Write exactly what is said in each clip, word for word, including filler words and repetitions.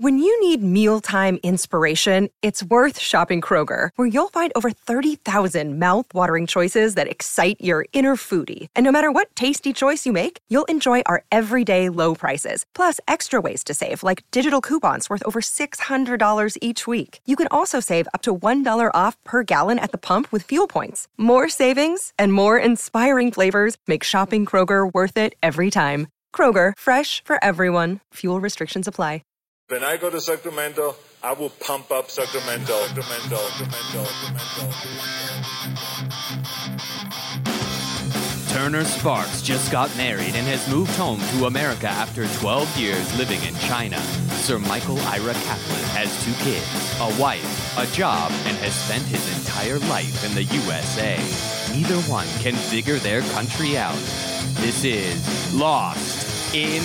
When you need mealtime inspiration, it's worth shopping Kroger, where you'll find over thirty thousand mouth-watering choices that excite your inner foodie. And no matter what tasty choice you make, you'll enjoy our everyday low prices, plus extra ways to save, like digital coupons worth over six hundred dollars each week. You can also save up to one dollar off per gallon at the pump with fuel points. More savings and more inspiring flavors make shopping Kroger worth it every time. Kroger, fresh for everyone. Fuel restrictions apply. When I go to Sacramento, I will pump up Sacramento. Sacramento, Sacramento, Sacramento. Turner Sparks just got married and has moved home to America after twelve years living in China. Sir Michael Ira Kaplan has two kids, a wife, a job, and has spent his entire life in the U S A. Neither one can figure their country out. This is Lost in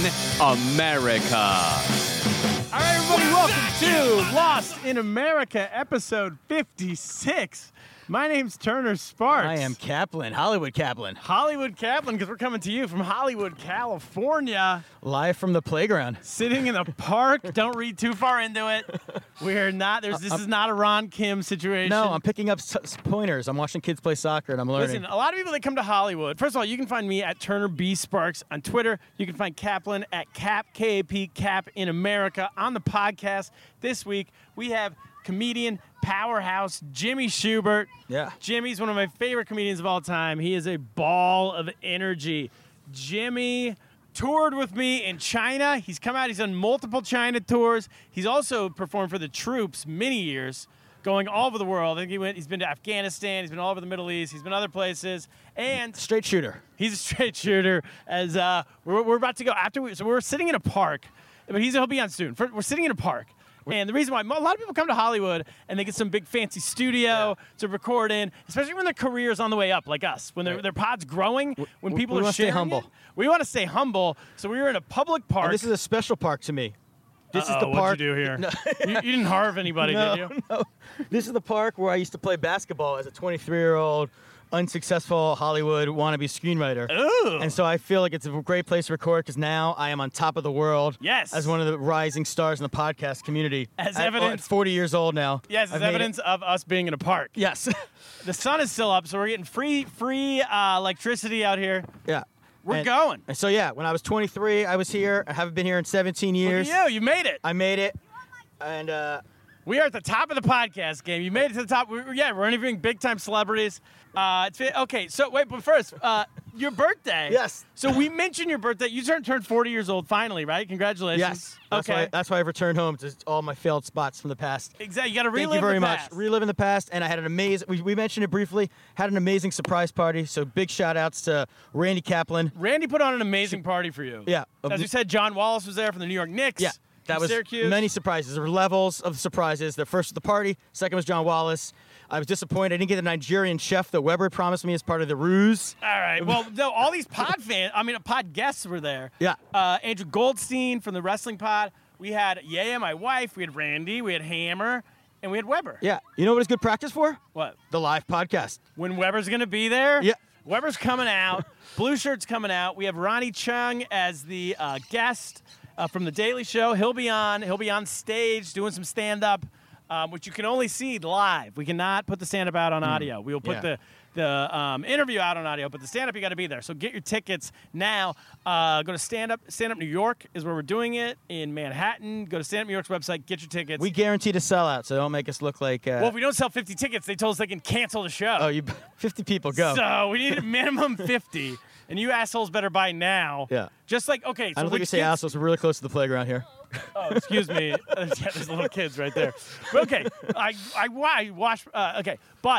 America. All right, everybody, welcome to Lost in America, episode fifty-six. My name's Turner Sparks. I am Kaplan, Hollywood Kaplan. Hollywood Kaplan, because we're coming to you from Hollywood, California. Live from the playground. Sitting in the park. Don't read too far into it. We're not, there's, this is not a Ron Kim situation. No, I'm picking up s- s- pointers. I'm watching kids play soccer, and I'm learning. Listen, a lot of people that come to Hollywood, first of all, you can find me at Turner B. Sparks on Twitter. You can find Kaplan at Cap, K A P, Cap in America. On the podcast this week, we have comedian powerhouse Jimmy Schubert. Yeah. Jimmy's one of my favorite comedians of all time. He is a ball of energy. Jimmy toured with me in China. He's come out. He's done multiple China tours. He's also performed for the Troops many years, going all over the world. I think he went. He's been to Afghanistan. He's been all over the Middle East. He's been other places. And Straight shooter. he's a straight shooter. As uh, we're, we're about to go after we. So we're sitting in a park. But he's he'll be on soon. We're sitting in a park. And the reason why a lot of people come to Hollywood and they get some big fancy studio yeah. to record in, especially when their career is on the way up, like us, when their their pod's growing, when we, people we are want to sharing stay humble. it, we want to stay humble. So we were in a public park. And this is a special park to me. This Uh-oh, is the park. What'd you do here? No. you, you didn't harv anybody, no, did you? No. This is the park where I used to play basketball as a twenty-three-year-old unsuccessful Hollywood wannabe screenwriter. Ooh. And so I feel like it's a great place to record because now I am on top of the world. Yes. As one of the rising stars in the podcast community. As At, evidence. At forty years old now. Yes, as I've made evidence it. of us being in a park. Yes. The sun is still up, so we're getting free free uh, electricity out here. Yeah. We're and, going. And so, yeah, when I was twenty-three, I was here. I haven't been here in seventeen years. Look at you. You made it. I made it. And, uh... we are at the top of the podcast game. You made it to the top. We're, yeah, we're interviewing big-time celebrities. Uh, it's, okay, so wait, but first, uh, your birthday. Yes. So we mentioned your birthday. You turned, turned forty years old finally, right? Congratulations. Yes. That's okay. Why, that's why I've returned home to all my failed spots from the past. Exactly. You got to relive Thank you very the much. past. Reliving the past, and I had an amazing. We, we mentioned it briefly. Had an amazing surprise party. So big shout outs to Randy Kaplan. Randy put on an amazing party for you. Yeah. As you said, John Wallace was there from the New York Knicks. Yeah. That was Syracuse. many surprises. There were levels of surprises. The first was the party. Second was John Wallace. I was disappointed. I didn't get the Nigerian chef that Weber promised me as part of the ruse. All right. Well, no, all these pod fans, I mean, pod guests were there. Yeah. Uh, Andrew Goldstein from the Wrestling Pod. We had Yaya, my wife. We had Randy. We had Hammer. And we had Weber. Yeah. You know what it's good practice for? What? The live podcast. When Weber's going to be there? Yeah. Weber's coming out. Blue Shirt's coming out. We have Ronnie Chung as the uh, guest uh, from The Daily Show. He'll be on. He'll be on stage doing some stand-up, um, which you can only see live. We cannot put the stand-up out on audio. We will put Yeah. the the um, interview out on audio, but the stand-up, you got to be there. So get your tickets now. Uh, go to Stand Up. Stand Up New York is where we're doing it, in Manhattan. Go to Stand Up New York's website. Get your tickets. We guarantee to sell out, so don't make us look like. Uh, well, if we don't sell fifty tickets, they told us they can cancel the show. oh, you fifty people go. So we need a minimum fifty, and you assholes better buy now. Yeah. Just like, okay. So I don't think which you say kids- assholes. We're really close to the playground here. Oh, excuse me. Uh, yeah, there's little kids right there. But okay, I I, I watch. Uh, okay, but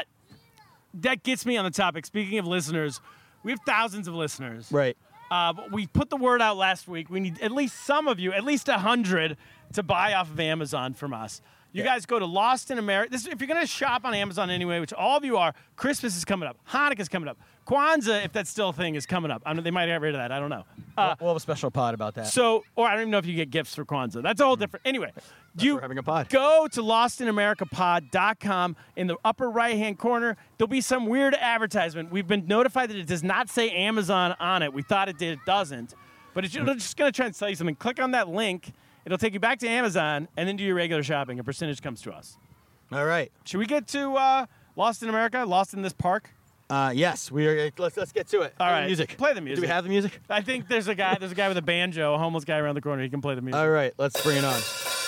that gets me on the topic. Speaking of listeners, we have thousands of listeners. Right. Uh, but we put the word out last week. We need at least some of you, at least a hundred, to buy off of Amazon from us. You Yeah. guys go to Lost in America. This, if you're going to shop on Amazon anyway, which all of you are, Christmas is coming up. Hanukkah's coming up. Kwanzaa, if that's still a thing, is coming up. I mean, they might get rid of that. I don't know. Uh, we'll have a special pod about that. so, or I don't even know if you get gifts for Kwanzaa. That's all different. Anyway, you we're having a pod. go to lost in america pod dot com. In the upper right-hand corner, there'll be some weird advertisement. We've been notified that it does not say Amazon on it. We thought it did. It doesn't. But it's just going to try and sell you something. Click on that link. It'll take you back to Amazon, and then do your regular shopping. A percentage comes to us. All right. Should we get to uh, Lost in America? Lost in this park? Uh, yes, we are. Let's let's get to it. All Play right. the music. Play the music. Do we have the music? I think there's a guy. There's a guy with a banjo, a homeless guy around the corner. He can play the music. All right, let's bring it on.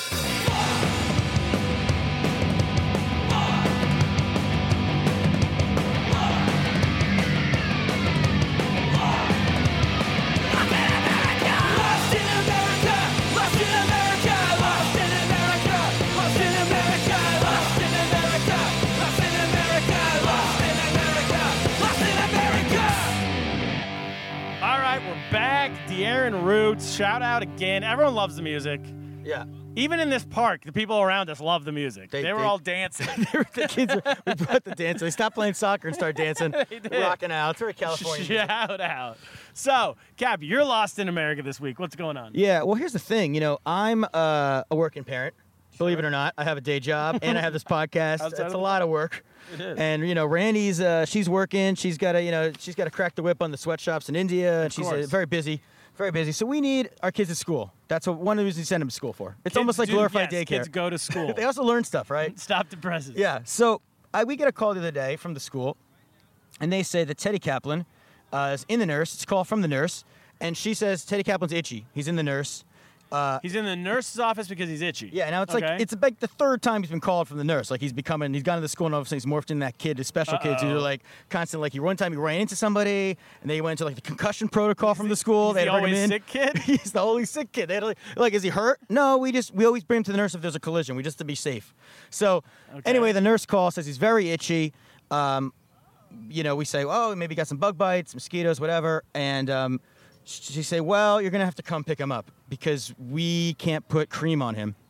De'Aaron Roots, shout out again. Everyone loves the music. Yeah. Even in this park, the people around us love the music. They, They- were they- all dancing. the kids, were, we brought the dance. They stopped playing soccer and started dancing, did. rocking out. It's very California. music. Shout out. So, Cap, you're lost in America this week. What's going on? Yeah. Well, here's the thing. You know, I'm uh, a working parent. Believe it or not, I have a day job and I have this podcast. Outside It's of a lot of work. It is. And you know, Randy's uh, she's working. She's got to you know she's got to crack the whip on the sweatshops in India, and she's uh, course. very busy, very busy. So we need our kids at school. That's what, one of the reasons we send them to school for. It's Kids almost like do- glorified yes, daycare. Kids go to school. They also learn stuff, right? Stop the presses. Yeah. So I, we get a call the other day from the school, and they say that Teddy Kaplan uh, is in the nurse. It's a call from the nurse, and she says Teddy Kaplan's itchy. He's in the nurse. Uh, He's in the nurse's office because he's itchy. yeah, now it's Okay. like it's like the third time he's been called from the nurse. Like he's becoming, he's gone to the school and all of a sudden he's morphed into that kid, the special kids who are Uh-oh. like constant. Like he one time he ran into somebody and they went into like the concussion protocol from the school. He's they the had to bring him always in. sick kid? He's the always sick kid. They had to, like, like, is he hurt? No, we just we always bring him to the nurse if there's a collision. We just to be safe. So Okay. anyway, the nurse calls, says he's very itchy. Um, you know, we say, oh, maybe he got some bug bites, mosquitoes, whatever, and um, she say, well, you're gonna have to come pick him up because we can't put cream on him.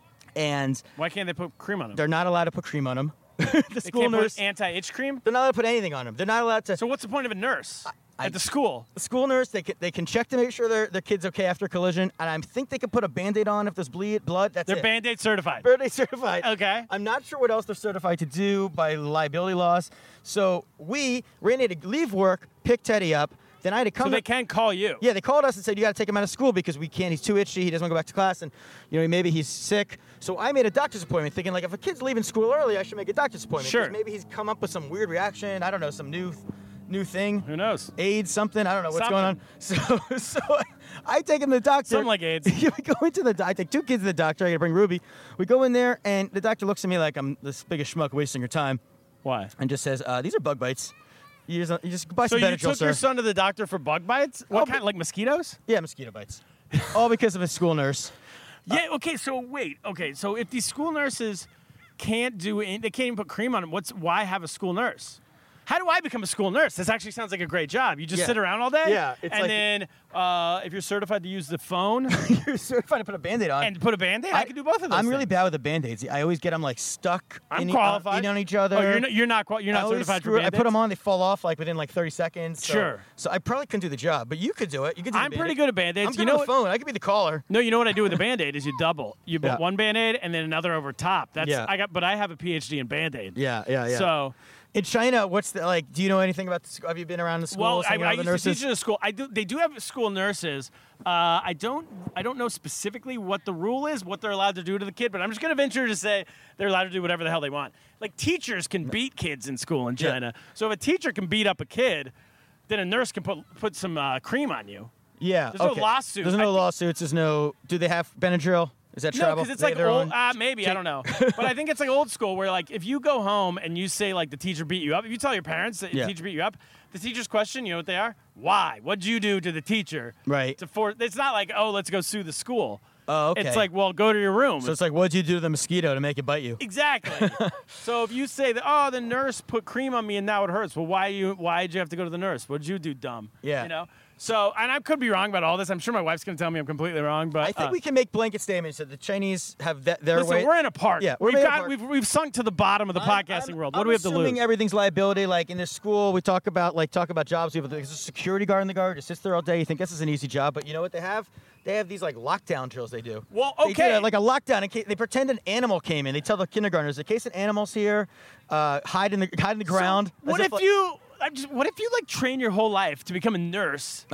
And Why can't they put cream on him? they're not allowed to put cream on him. the They school can't nurse, put anti-itch cream? they're not allowed to put anything on him. They're not allowed to. So what's the point of a nurse I- at the school? the school nurse, they can, they can check to make sure their their kid's okay after a collision, and I think they can put a Band-Aid on if there's bleed blood. That's They're it. Band-Aid certified. Birthday certified. Okay. I'm not sure what else they're certified to do by liability laws. So we ran in to leave work, pick Teddy up. Then I had to come. So they to- can call you. Yeah, they called us and said you got to take him out of school because we can't. He's too itchy. He doesn't want to go back to class, and you know maybe he's sick. So I made a doctor's appointment, thinking like if a kid's leaving school early, I should make a doctor's appointment. 'cause Sure. Maybe he's come up with some weird reaction. I don't know, some new, new thing. Who knows? AIDS, something. I don't know what's Something. going on. So, so I take him to the doctor. Something like AIDS. we go into the. I take two kids to the doctor. I got to bring Ruby. We go in there, and the doctor looks at me like I'm this biggest schmuck wasting your time, Why? and just says, uh, "These are bug bites. You just, you just buy So some you Benadryl, took sir." your son to the doctor for bug bites? What Oh, kind? but- Like mosquitoes? Yeah, mosquito bites. All because of a school nurse. Yeah. Okay. So wait. Okay. So if these school nurses can't do, any, they can't even put cream on them. What's why have a school nurse? How do I become a school nurse? This actually sounds like a great job. You just Yeah. sit around all day. Yeah, it's and like- then uh, if you're certified to use the phone You're certified to put a Band-Aid on. and put a Band-Aid, I, can do both of those. I'm really things. bad with the Band-Aids. I always get them like stuck I'm in, qualified. in on each other. Oh, you're not. You're not. qual- You're I not always certified screw for it. I Band-Aids? put them on, they fall off like within like thirty seconds. So, Sure. So I probably couldn't do the job, but you could do it. You could do the I'm pretty Band-Aid. good at Band-Aids. I'm You good know on the what- phone. I could be the caller. No, you know what I do with the Band-Aid is you double. You put Yeah. one Band-Aid and then another over top. That's Yeah. I got, but I have a P H D in Band-Aid. Yeah, yeah, yeah. So, in China, what's the like? Do you know anything about the school? Have you been around the schools? well, I, hanging out I with used the to nurses? teach in a school. I do. They do have school nurses. Uh, I don't. I don't know specifically what the rule is, what they're allowed to do to the kid. But I'm just going to venture to say they're allowed to do whatever the hell they want. Like teachers can beat kids in school in Yeah. China. So if a teacher can beat up a kid, then a nurse can put put some uh, cream on you. Yeah. There's no okay. lawsuit. There's I no think- lawsuits. There's no. Do they have Benadryl? Is that No, travel? because it's They like have their old. own- Uh, maybe I don't know, but I think it's like old school where like if you go home and you say like the teacher beat you up, if you tell your parents that Yeah. the teacher beat you up, the teacher's question, you know what they are? Why? What'd you do to the teacher? Right. To for it's not like oh let's go sue the school. Oh, okay. It's like well go to your room. So it's like, what'd you do to the mosquito to make it bite you? Exactly. So if you say that, oh, the nurse put cream on me and now it hurts. Well, why you? Why did you have to go to the nurse? What did you do, dumb? Yeah. You know. So and I could be wrong about all this. I'm sure my wife's gonna tell me I'm completely wrong, but I think uh, we can make blanket statements that the Chinese have that their listen, way. we're in a park. Yeah, we're we've in a got park. we've we've sunk to the bottom of the I'm- podcasting I'm- world. What I'm do we have to assuming lose? everything's liability. Like in this school, we talk about like talk about jobs. We have there's a security guard in the guard, just sits there all day. You think this is an easy job, but you know what they have? They have these like lockdown drills they do. Well, They do okay. that, like a lockdown. In case, they pretend an animal came in. They tell the kindergartners, in case an animal's here, uh, hide in the hide in the ground. So what As if like- you? I'm just, what if you like train your whole life to become a nurse, Uh-huh.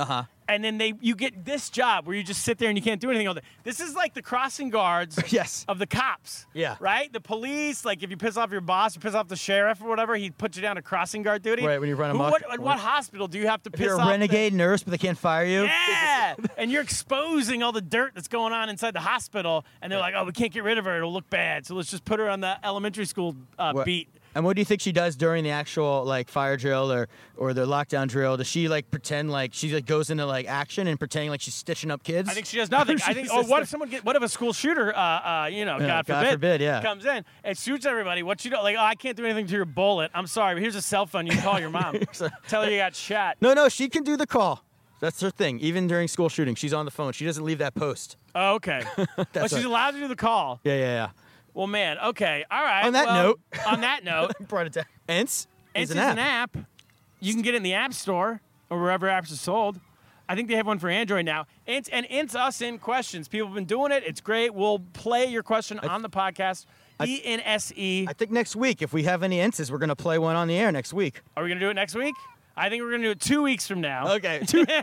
And then they, you get this job where you just sit there and you can't do anything all day. This is like the crossing guards Yes. of the cops. Yeah. Right? The police, like if you piss off your boss, you piss off the sheriff or whatever, he puts you down to crossing guard duty. Right, when you run Who- amok. What, at what hospital do you have to If piss you're a off? renegade nurse, but they can't fire you. The, yeah. And you're exposing all the dirt that's going on inside the hospital. And they're like, oh, we can't get rid of her. It'll look bad. So let's just put her on the elementary school uh, What- beat. And what do you think she does during the actual like fire drill or or the lockdown drill? Does she like pretend like she like goes into like action and pretending like she's stitching up kids? I think she does nothing. I think. Oh, what if someone get? What if a school shooter? Uh, uh, you know, Yeah, God God forbid, forbid, yeah. comes in and shoots everybody. What you do? Like, oh, I can't do anything to your bullet. I'm sorry, but here's a cell phone. You can call your mom. Tell her you got shot. No, no, she can do the call. That's her thing. Even during school shooting, she's on the phone. She doesn't leave that post. Oh, okay. But That's she's right. allowed to do the call. Yeah, yeah, yeah. Well, man. Okay. All right. On that well, note- on that note, Brought it down. Ents it's is an an app. app. You can get it in the App Store or wherever apps are sold. I think they have one for Android now. Int, and Int's us in questions. People have been doing it. It's great. We'll play your question on the podcast. E N S E. I think next week, if we have any Entses, we're gonna play one on the air next week. Are we going to do it next week? I think we're going to do it two weeks from now. Okay.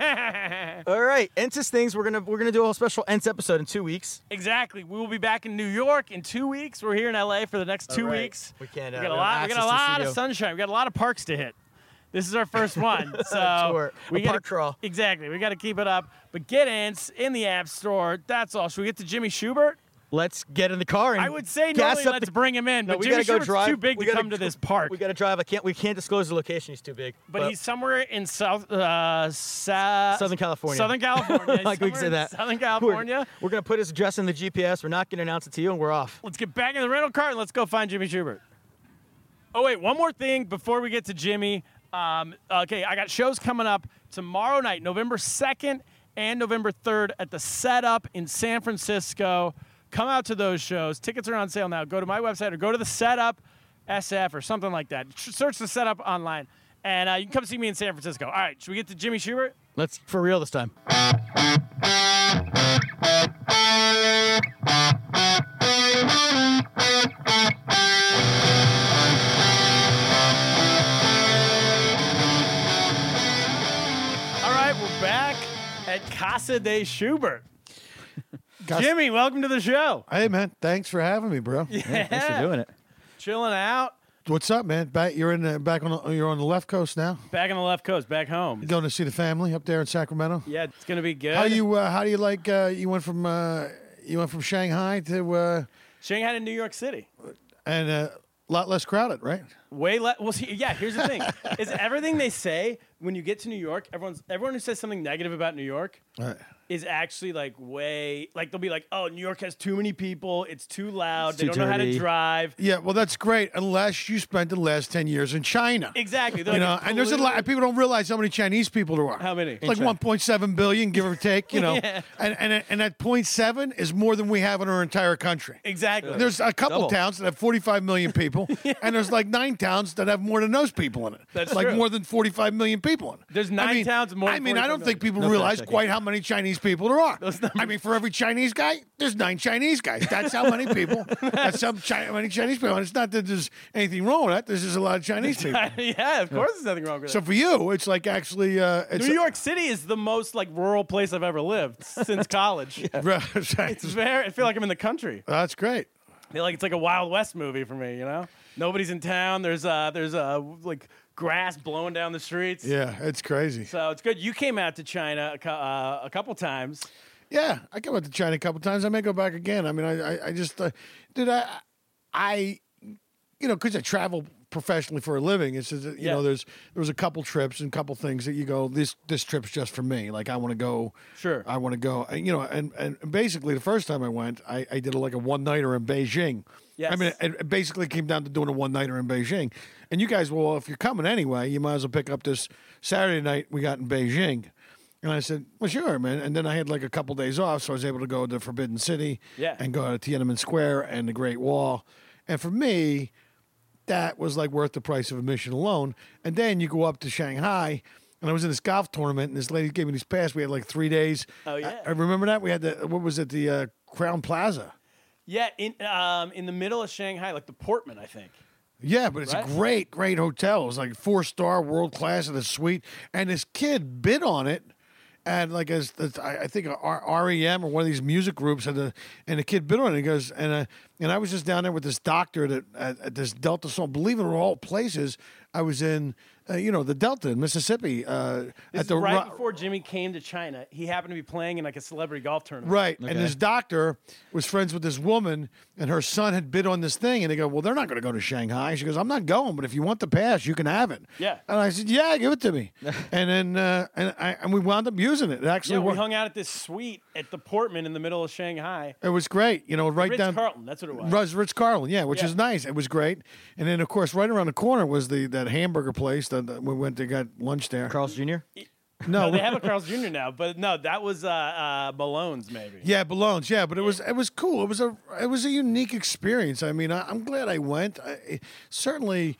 All right. Entis things. We're gonna we're gonna do a whole special Ents episode in two weeks. Exactly. We will be back in New York in two weeks. We're here in L A for the next two All right. weeks. We can't, uh, we got a we lot. don't We got a access the lot of studio. sunshine. We got a lot of parks to hit. This is our first one, so Tour. we A gotta, park crawl. Exactly. We got to keep it up. But get Ents in the App Store. That's all. Should we get to Jimmy Schubert? Let's get in the car and I would say gas normally up let's the- bring him in, No, but we Jimmy gotta go Schubert's drive. too big We to gotta come to go- this park. We got to drive. I can't. We can't disclose the location. He's too big. but he's somewhere in South uh, Sa- Southern California. Southern California. He's like we can say somewhere in that. Southern We're- California. We're, gonna put his address in the G P S. We're not gonna announce it to you, and we're off. Let's get back in the rental car and let's go find Jimmy Schubert. Oh, wait, one more thing before we get to Jimmy. Um, okay, I got shows coming up tomorrow night, November second and November third at the Setup in San Francisco. Come out to those shows. Tickets are on sale now. Go to my website or go to the Setup S F or something like that. Search the Setup online, and uh, you can come see me in San Francisco. All right, should we get to Jimmy Schubert? Let's for real this time. All right, we're back at Casa de Schubert. Gus- Jimmy, welcome to the show. Hey man, thanks for having me, bro. Yeah, thanks for doing it. Chilling out. What's up, man? Back you're in the, back on the, you're on the left coast now. Back on the left coast, back home. You going to see the family up there in Sacramento? Yeah, it's gonna be good. How you uh, how do you like uh, you went from uh, you went from Shanghai to uh, Shanghai to New York City? and a uh, lot less crowded, right? Way less. Well, see, yeah. Here's the thing: is everything they say when you get to New York, everyone's everyone who says something negative about New York Right. is actually like way like they'll be like, oh, New York has too many people, it's too loud, It's they too don't know how to dirty. drive. Yeah, well, that's great unless you spent the last ten years in China. Exactly. They're You like, know, it's and there's a lot. People don't realize how many Chinese people there are. How many? It's like one point seven billion, give or take. You know, Yeah. and and and that point seven is more than we have in our entire country. Exactly. There's a couple Double. towns that have forty-five million people, and there's like nine towns that have more than those people in it. That's like true. more than forty-five million people in it. There's I nine mean, towns with more I than mean, I don't forty-five think people No realize fact-checking. quite how many Chinese people there are. Those numbers- I mean, for every Chinese guy, there's nine Chinese guys. That's how many people. That's how Chi- many Chinese people. And it's not that there's anything wrong with that. There's just a lot of Chinese people. yeah, of course, there's nothing wrong with So it. for you, it's like actually, uh, it's New York City is the most like rural place I've ever lived since college. It's very. I feel like I'm in the country. That's great. I feel like it's like a Wild West movie for me. You know, nobody's in town. There's uh, there's uh, like grass blowing down the streets. Yeah, it's crazy. So it's good. You came out to China a, cou- uh, a couple times. Yeah, I came out to China a couple times. I may go back again. I mean, I, I, I just, uh, dude, I, I, you know, because I travel professionally for a living. It's just, you Yeah. know, there's there was a couple trips and couple things that you go, this this trip's just for me. Like I want to go. Sure. I want to go. And, you know, and and basically the first time I went, I, I did like a one nighter in Beijing. Yes. I mean, it, it basically came down to doing a one nighter in Beijing. And you guys, well, if you're coming anyway, you might as well pick up this Saturday night we got in Beijing. And I said, well, sure, man. And then I had like a couple days off, so I was able to go to Forbidden City Yeah. and go to Tiananmen Square and the Great Wall. And for me, that was like worth the price of admission alone. And then you go up to Shanghai, and I was in this golf tournament, and this lady gave me this pass. We had like three days. Oh, yeah. I, I remember that. We had the, what was it, the uh, Crown Plaza. Yeah, in um, in the middle of Shanghai, like the Portman, I think. Yeah, but it's Right. a great, great hotel. It was like four star, world class, and a suite. And this kid bid on it, at like as I I think R E M or one of these music groups, and the and the kid bid on it. He goes, and uh, and I was just down there with this doctor that at, at this Delta Song. Believe it or all places, I was in. Uh, you know, the Delta in Mississippi. Uh, This at is the right Ro- before Jimmy came to China. He happened to be playing in like a celebrity golf tournament. Right. Okay. And this doctor was friends with this woman, and her son had bid on this thing. And they go, well, they're not going to go to Shanghai. She goes, I'm not going, but if you want the pass, you can have it. Yeah. And I said, yeah, give it to me. and then uh, and, I, and we wound up using it. It actually Yeah, we worked. hung out at this suite at the Portman in the middle of Shanghai. It was great. You know, right Ritz down. Carlton, that's what it was. Ritz, Ritz Carlton, yeah, which Yeah. is nice. It was great. And then, of course, right around the corner was the that hamburger place that that we went to got lunch there. Carl's Junior No, No, they have a Carl's Junior now, but no, that was uh, uh, Malone's maybe. Yeah, Ballones. Yeah, but it was it was cool. It was a it was a unique experience. I mean, I, I'm glad I went. I, certainly,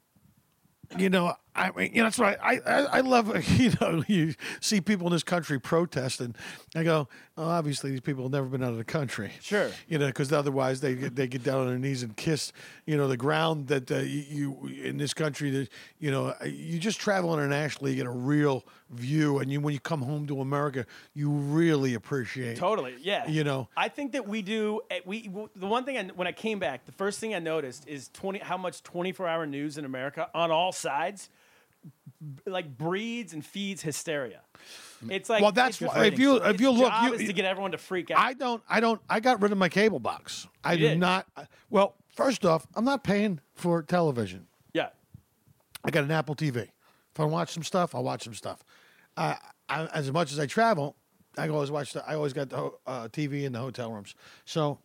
you know, I mean, you know, that's right. I, I I love you know you see people in this country protest, and I go, oh, obviously these people have never been out of the country. Sure. You know, because otherwise they get, they get down on their knees and kiss you know the ground that uh, you, you in this country that you know you just travel internationally, you get a real view, and you when you come home to America, you really appreciate. Totally, yeah. You know. I think that we do. eh, We the one thing I, when I came back, the first thing I noticed is twenty how much twenty-four hour news in America on all sides, b- like breeds and feeds hysteria. It's like Well, that's it's, why- if you- if its you look, job you- is to get everyone to freak out. I don't. I don't. I got rid of my cable box. I You do did? not. Well, first off, I'm not paying for television. yeah, I got an Apple T V. If I watch some stuff, I'll watch some stuff. Uh, I, as much as I travel, I always watch. The, I always got the ho- uh, T V in the hotel rooms. So,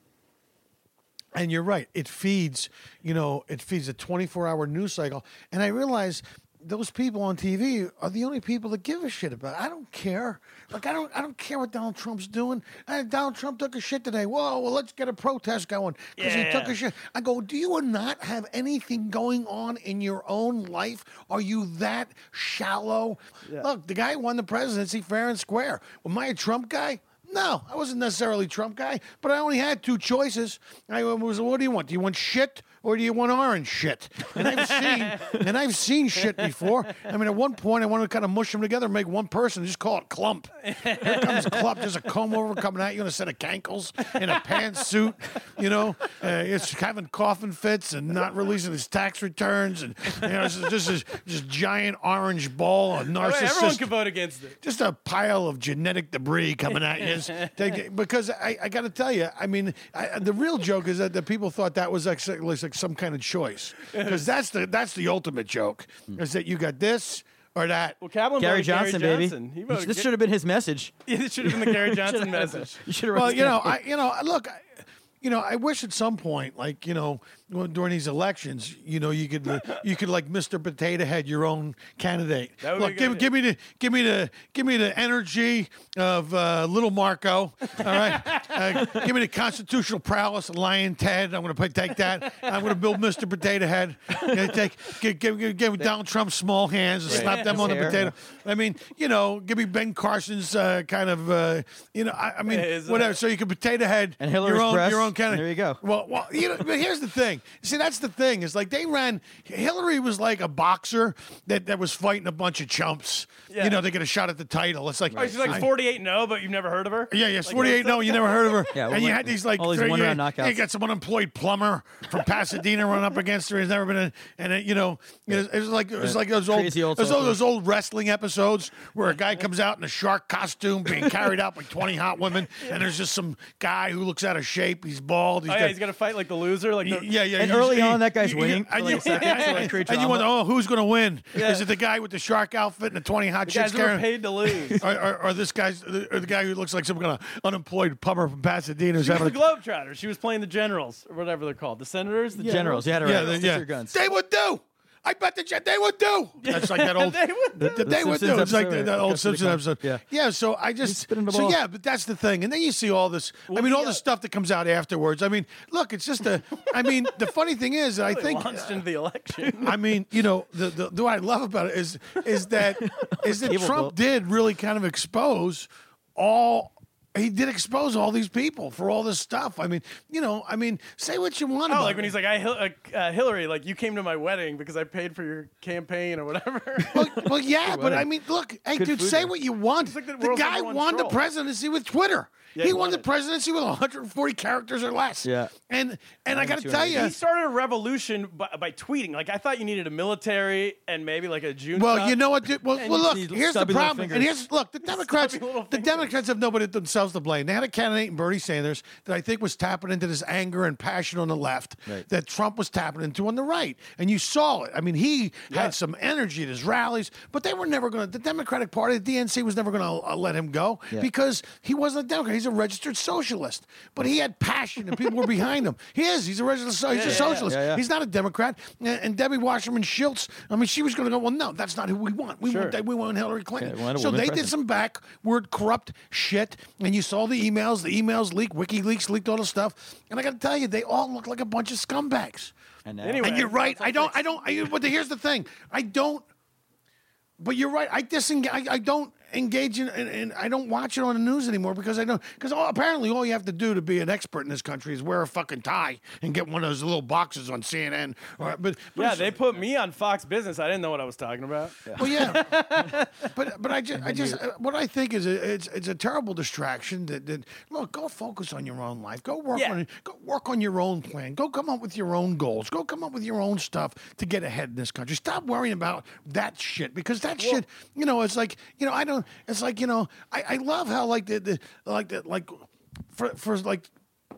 and you're right. It feeds. You know, it feeds a twenty-four hour news cycle. And I realize those people on T V are the only people that give a shit about it. I don't care. Like I don't. I don't care what Donald Trump's doing. Uh, Donald Trump took a shit today. Whoa, well, let's get a protest going because he took Yeah. a shit. I go, do you not have anything going on in your own life? Are you that shallow? Look, the guy who won the presidency fair and square. Am I a Trump guy? No, I wasn't necessarily a Trump guy, but I only had two choices. I was, what do you want? Do you want shit or do you want orange shit? And I've seen, and I've seen shit before. I mean, at one point, I wanted to kind of mush them together and make one person and just call it clump. Here comes clump. There's a comb over coming at you in a set of cankles in a pantsuit. You know, uh, it's having coughing fits and not releasing his tax returns, and you know, it's just this just giant orange ball of Everyone narcissist. can vote against it. Just a pile of genetic debris coming at you. Take- because I, I got to tell you, I mean, I, the real joke is that the people thought that was like, like some kind of choice. Because that's the that's the ultimate joke, is that you got this or that. Well, Kaplan Gary voted Johnson, Gary baby. Johnson. He voted This Ga- should have been his message. it should have been the Gary Johnson message. You should have. Well, you know, I you know, look, I, you know, I wish at some point, like you know, when- during these elections, you know, you could uh, you could like Mister Potato Head your own candidate. That would be Look, a give, good give me the give me the give me the energy of uh, little Marco. All right, uh, give me the constitutional prowess of Lion Ted. I'm going to take that. I'm going to build Mister Potato Head. Gonna take give give, give, give Donald Trump's small hands and slap them His on the hair. potato. I mean, you know, give me Ben Carson's uh, kind of, uh, you know, I, I mean, His, uh, whatever. So you can potato head And Hillary's your own, breasts. your own kind of. There you go. Well, well, you know, but here's the thing. See, that's the thing is like they ran. Hillary was like a boxer that, that was fighting a bunch of chumps. Yeah. You know, they get a shot at the title. It's like Oh, she's like I- forty-eight and oh, but you've never heard of her? yeah, yes, Like, forty-eight. No, you never heard of her. Yeah, well, and you like- had these like all these three- one-round you, knockouts. you got some unemployed plumber from Pasadena run up against her. He's never been in, and it, you know, it was, it was like it was like those old, Crazy old it was all social. those old wrestling episodes where a guy comes out in a shark costume being carried out by twenty hot women, and there's just some guy who looks out of shape. He's bald. He's Oh, yeah, got- he's got to fight like the loser. Like the, yeah, yeah. And he's- early he- on, that guy's he- winning And for you, like a second, so like create and you drama. wonder, oh, who's going to win? Yeah. Is it the guy with the shark outfit and the twenty hot the chicks guys who are carrying? paid to lose. Or, or, or this guy's, or the guy who looks like some kind of unemployed plumber from Pasadena who's She was having the a Globetrotter. She was playing the generals or whatever they're called. The senators? The Generals. You had to yeah, write. the- Stick yeah. to your guns. They would do. I bet the they would do. That's like that old. They would do. They, they would do. Simpsons It's like episode, that, that right? old That's what they Simpson call episode. it. Yeah. Yeah. So I just. spinning the So ball. yeah, but that's the thing, and then you see all this. I mean, all yeah. the stuff that comes out afterwards. I mean, look, it's just a. I mean, the funny thing is, I They think. launched into the election. I mean, you know, the, the, the what I love about it is is that is that Cable Trump bill. did really kind of expose all he did expose all these people for all this stuff. I mean, you know, I mean, say what you want Oh, about like when it. he's like, I Hil- uh, uh, Hillary, like you came to my wedding because I paid for your campaign or whatever. Well, well, yeah, but I mean, look, hey, Good dude, food say there. what you want. like the the world's guy number one won troll. the presidency with Twitter. Yeah, he he won won the it. presidency with one hundred forty characters or less. Yeah. And and I got to tell you, He started a revolution by, by tweeting. Like I thought you needed a military and maybe like a June. well, you know what? dude? Well, And well you look, need here's the stubby little problem. And fingers. here's look, the Democrats, Stubby little the fingers. Democrats have nobody themselves to blame. They had a candidate in Bernie Sanders that I think was tapping into this anger and passion on the left Right. that Trump was tapping into on the right, and you saw it. I mean, he Yeah. had some energy at his rallies, but they were never going to. The Democratic Party, the D N C, was never going to uh, let him go Yeah. because he wasn't a Democrat. He's a registered socialist, but he had passion and people were behind him. He is. He's a registered. So- he's Yeah, a yeah, yeah. socialist. Yeah, yeah. He's not a Democrat. And, and Debbie Wasserman Schultz. I mean, she was going to go. Well, no, that's not who we want. We Sure. want. We want Hillary Clinton. Okay, we want a so woman they did president. some backward corrupt shit, and you saw the emails. The emails leaked. WikiLeaks leaked all the stuff. And I got to tell you, they all look like a bunch of scumbags. And now, Anyway. And you're right. That's all I don't. fixed. I don't. I, but here's the thing. I don't. But you're right. I disengage. I, I don't engage in, in, in. I don't watch it on the news anymore because I don't. Because apparently, all you have to do to be an expert in this country is wear a fucking tie and get one of those little boxes on C N N. Or, but, but Yeah, it's- they put me on Fox Business. I didn't know what I was talking about. Well, yeah, but but I just I just uh, what I think is a, it's it's a terrible distraction. That, that look, go focus on your own life. Go work Yeah. on go work on your own plan. Go come up with your own goals. Go come up with your own stuff to get ahead in this country. Stop worrying about that shit because that shit, you know, it's like you know I don't. It's like you know I, I love how like the, the like the like for for like.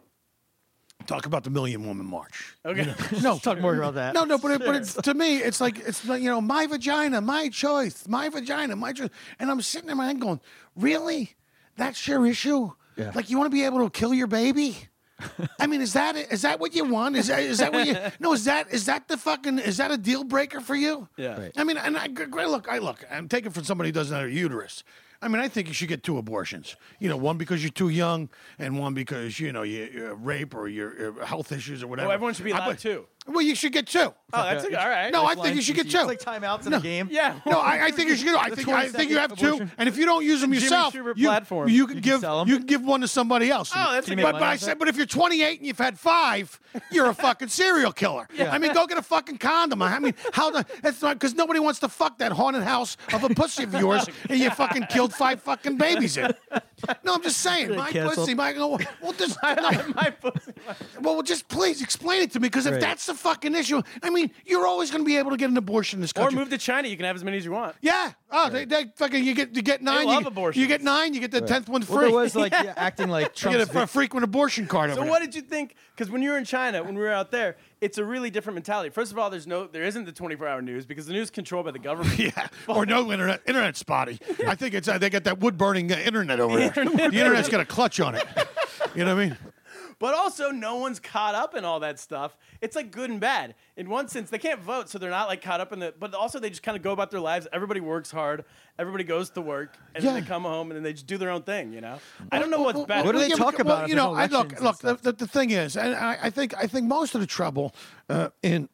Talk about the Million Woman March. Okay. No, talk more about that. No, no, but it, but it's, to me, it's like it's like you know, my vagina, my choice, my vagina, my choice, and I'm sitting in my head going, really? That's your issue? Yeah. Like you want to be able to kill your baby? I mean, is that it? Is that what you want? Is that is that what you? No, is that is that the fucking? Is that a deal breaker for you? Yeah. Right. I mean, and I great look. I look. I'm taking from somebody who doesn't have a uterus. I mean, I think you should get two abortions. You know, one because you're too young, and one because you know you, you rape or your health issues or whatever. Oh, everyone should be I- allowed but- two. Well, you should get two. Oh, that's a, all right. No, I Lifeline think you should get P C. two. It's like timeouts in No. a game. Yeah. No, I, I think you should. I The think I think you have twenty-second two, abortion. and if you don't use them Jimmy yourself, Stewart you, platform. you can You can give sell 'em. you can give one to somebody else. Oh, that's a Can you good make But, money but I off said, that? but if you're twenty-eight and you've had five, you're a fucking serial killer. I mean, go get a fucking condom. I mean, how the? It's not because nobody wants to fuck that haunted house of a pussy of yours, and you fucking killed five fucking babies in. No, I'm just saying, my canceled. pussy, my well, just no. My pussy. Well, just please explain it to me, because if Right. that's the fucking issue, I mean, you're always going to be able to get an abortion in this Or country. move to China. You can have as many as you want. Yeah. Oh, they, they fucking you get you get nine. love you, get- abortions. you get nine. You get the tenth one Well, free. there was like yeah, acting like you get Trump's a, a frequent abortion card. So over what there. did you think? Because when you were in China, when we were out there, it's a really different mentality. First of all, there's no, there isn't the twenty-four hour news because the news is controlled by the government. Yeah, or no internet. Internet spotty. I think it's uh, they got that wood burning uh, internet over there. The internet's got a clutch on it. You know what I mean? But also, no one's caught up in all that stuff. It's like good and bad. In one sense, they can't vote, so they're not like caught up in the. But also, they just kind of go about their lives. Everybody works hard. Everybody goes to work, and then Yeah. they come home, and then they just do their own thing. You know, I don't know what's Well, better. What do they yeah, talk but- about Well, if you there's know, I, look, elections and look. The, stuff? the, the thing is, and I, I think I think most of the trouble uh, in.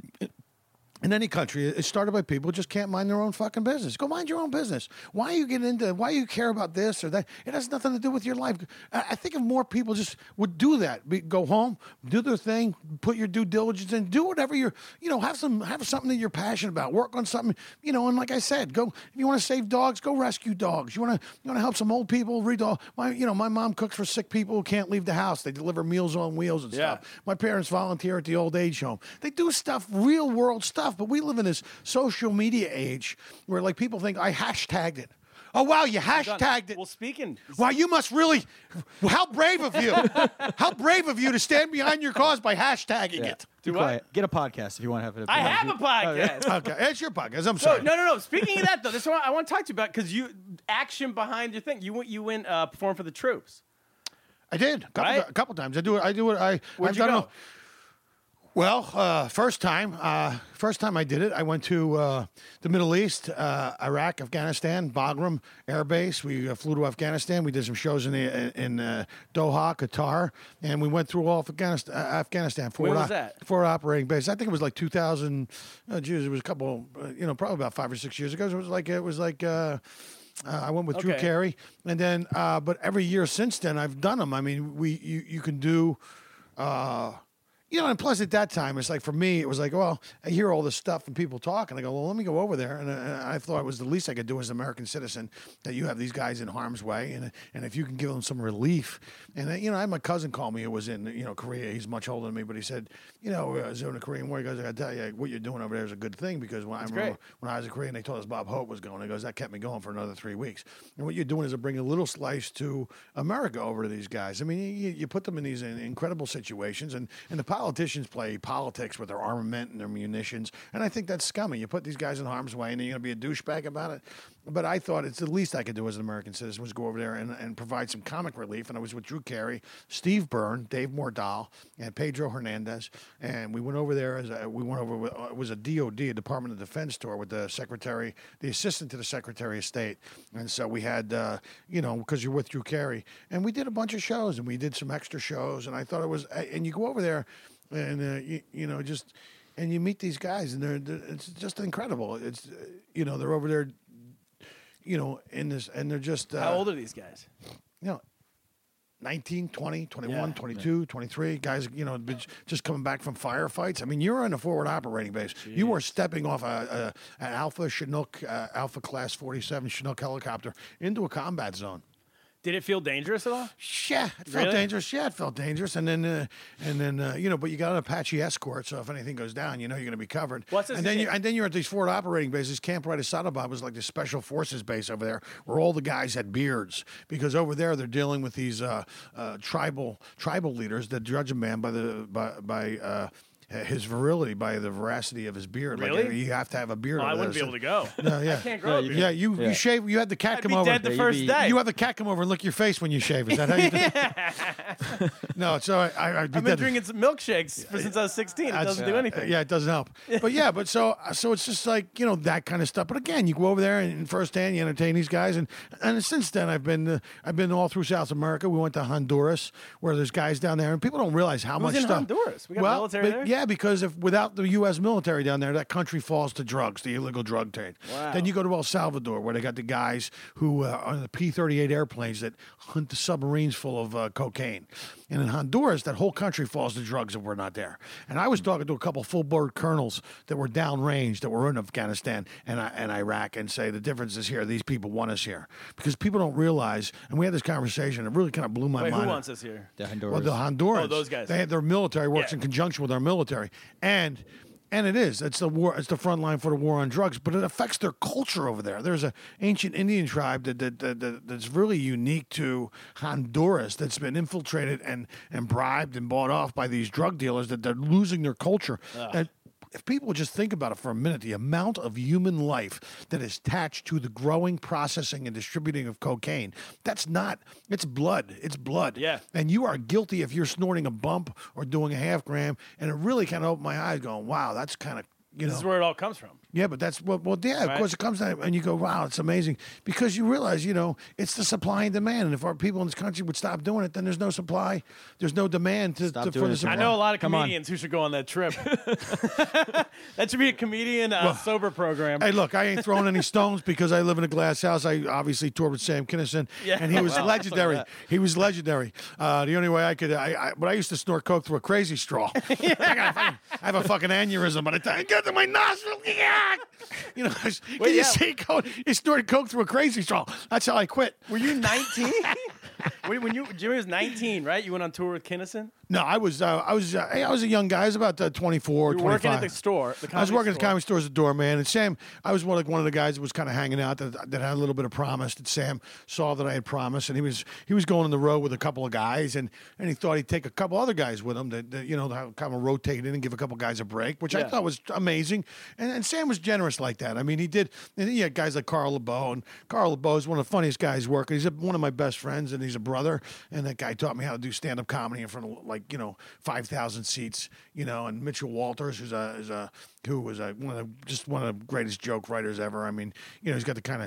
In any country, it's started by people who just can't mind their own fucking business. Go mind your own business. Why you get into? Why you care about this or that? It has nothing to do with your life. I I think if more people just would do that, be, go home, do their thing, put your due diligence in, do whatever you're, you know, have some, have something that you're passionate about. Work on something, you know. And like I said, go if you want to save dogs, go rescue dogs. You want to, you want to help some old people. Read all my, you know, my mom cooks for sick people who can't leave the house. They deliver Meals on Wheels and Yeah. stuff. My parents volunteer at the old age home. They do stuff, real world stuff, but we live in this social media age where like people think I hashtagged it. Oh wow, you hashtagged it. Well, speaking. Wow, you must really. How brave of you! How brave of you to stand behind your cause by hashtagging it. Be Do quiet. I? Get a podcast if you want to have it. I have a podcast. Okay, it's your podcast. I'm So, sorry. no, no, no. Speaking of that, though, this is what I want to talk to you about because you action behind your thing. You went, you went uh, perform for the troops. I did a couple, Right? a couple times. I do it. I do it. I. Where'd I've you done go? it- Well, uh, first time, uh, first time I did it, I went to uh, the Middle East, uh, Iraq, Afghanistan, Bagram Air Base. We uh, flew to Afghanistan. We did some shows in the, in uh, Doha, Qatar, and we went through all of Afghanistan. Uh, Afghanistan. Forward When was op- that? Forward operating base. I think it was like two thousand. Uh, geez, it was a couple. Uh, you know, probably about five or six years ago. It was like it was like. Uh, Uh, I went with Drew Okay. Carey, and then uh, but every year since then I've done them. I mean, we you you can do. Uh, You know, and plus at that time, it's like for me, it was like, well, I hear all this stuff and people talk, and I go, well, let me go over there. And uh, I thought it was the least I could do as an American citizen that you have these guys in harm's way, and and if you can give them some relief. And uh, you know, I had my cousin call me who was in you know Korea. He's much older than me, but he said, you know, I was in the Korean War. He goes, I got to tell you, what you're doing over there is a good thing because when I remember great. when I was in Korea and they told us Bob Hope was going, he goes, that kept me going for another three weeks. And what you're doing is bringing a little slice to America over to these guys. I mean, you, you put them in these incredible situations, and and the politicians play politics with their armament and their munitions, and I think that's scummy. You put these guys in harm's way, and then you're going to be a douchebag about it. But I thought it's the least I could do as an American citizen was go over there and, and provide some comic relief. And I was with Drew Carey, Steve Byrne, Dave Mordahl, and Pedro Hernandez, and we went over there as a, we went over. With, uh, it was a D O D, a Department of Defense tour with the secretary, the assistant to the Secretary of State, and so we had uh, you know because you're with Drew Carey, and we did a bunch of shows, and we did some extra shows, and I thought it was, and you go over there. And uh, you, you know, just and you meet these guys, and they're, they're it's just incredible. It's uh, you know they're over there, you know, in this, and they're just uh, How old are these guys? you know, nineteen, twenty, twenty-one, Yeah. twenty-two, twenty-three guys. You know, been just coming back from firefights. I mean, you're on a forward operating base. You were stepping off a, a an Alpha Chinook, uh, Alpha Class forty-seven Chinook helicopter into a combat zone. Did it feel dangerous at all? Yeah, it felt Really? dangerous. Yeah, it felt dangerous. And then, uh, and then, uh, you know, but you got an Apache escort, so if anything goes down, you know you're going to be covered. What's this and then, you, again? and then you're at these forward operating bases. Camp Right Asadabob was like the special forces base over there, where all the guys had beards, because over there they're dealing with these uh, uh, tribal tribal leaders that judge a man by the by by. Uh, his virility by the veracity of his beard. Really? Like, you have to have a beard. Well, I over wouldn't be there, able to go. so- No, yeah. I can't grow a beard. Yeah, you, Yeah. you shave. You had the cat I'd come be over. dead the Yeah, you'd first be- day. You have the cat come over and lick your face when you shave. Is that how you do it? No, so I, I, I'd be I've been dead. drinking some milkshakes for, since I was sixteen. It That's- doesn't do uh, anything. Yeah, it doesn't help. But yeah, but so so it's just like, you know, that kind of stuff. But again, you go over there and firsthand you entertain these guys, and and since then I've been uh, I've been all through South America. We went to Honduras where there's guys down there, and people don't realize how Who's much in stuff. Honduras? We got well, military but- there? Yeah, because if without the U S military down there, that country falls to drugs, the illegal drug trade. Wow. Then you go to El Salvador, where they got the guys who uh, on the P thirty-eight airplanes that hunt the submarines full of uh, cocaine. And in Honduras, that whole country falls to drugs if we're not there. And I was talking to a couple full-board colonels that were downrange, that were in Afghanistan and, uh, and Iraq, and say the difference is here. These people want us here. Because people don't realize, and we had this conversation, it really kind of blew my Wait, mind. who wants us here? The Honduras. Well, the Hondurans. Oh, those guys. They had their military works Yeah. in conjunction with our military, and and it is. It's the war. It's the front line for the war on drugs. But it affects their culture over there. There's a ancient Indian tribe that, that, that, that that's really unique to Honduras that's been infiltrated and and bribed and bought off by these drug dealers. That they're losing their culture. That if people would just think about it for a minute, the amount of human life that is attached to the growing, processing, and distributing of cocaine, that's not, it's blood. It's blood. Yeah. And you are guilty if you're snorting a bump or doing a half gram. And it really kind of opened my eyes going, wow, that's kind of, you This know. is where it all comes from. Yeah, but that's well, well yeah, of Right. course it comes down, and you go, wow, it's amazing, because you realize, you know, it's the supply and demand, and if our people in this country would stop doing it, then there's no supply, there's no demand to, Stop to for doing the it. supply. I know a lot of Come on. comedians who should go on that trip. That should be a comedian uh, sober program. Hey, look, I ain't throwing any stones because I live in a glass house. I obviously toured with Sam Kinison, Yeah. and he was Wow. legendary. He was legendary. Uh, the only way I could, I, I, but I used to snort coke through a crazy straw. I, got a fucking- I have a fucking aneurysm by the time I get to my nostril. Yeah. You know, can you yeah. see coke? He snorted coke through a crazy straw. That's how I quit. Were you nineteen? when, when you Jimmy was nineteen, right? You went on tour with Kinnison? No, I was, uh, I was, uh, I was a young guy. I was about uh, twenty-four, You were working twenty-five. at the store. The I was comedy working at the store. comedy store as a doorman, and Sam, I was one like one of the guys that was kind of hanging out that, that had a little bit of promise. That Sam saw that I had promise, and he was he was going on the road with a couple of guys, and, and he thought he'd take a couple other guys with him that, that you know kind of rotate in and give a couple guys a break, which I Yeah. thought was amazing. And, and Sam was generous like that. I mean, he did. And he had guys like Carl LeBeau, and Carl LeBeau is one of the funniest guys working. He's a, one of my best friends, and he's a brother. And that guy taught me how to do stand up comedy in front of like you know five thousand seats, you know. And Mitchell Walters, who's a, is a who was a, one of the, just one of the greatest joke writers ever. I mean, you know, he's got the kind of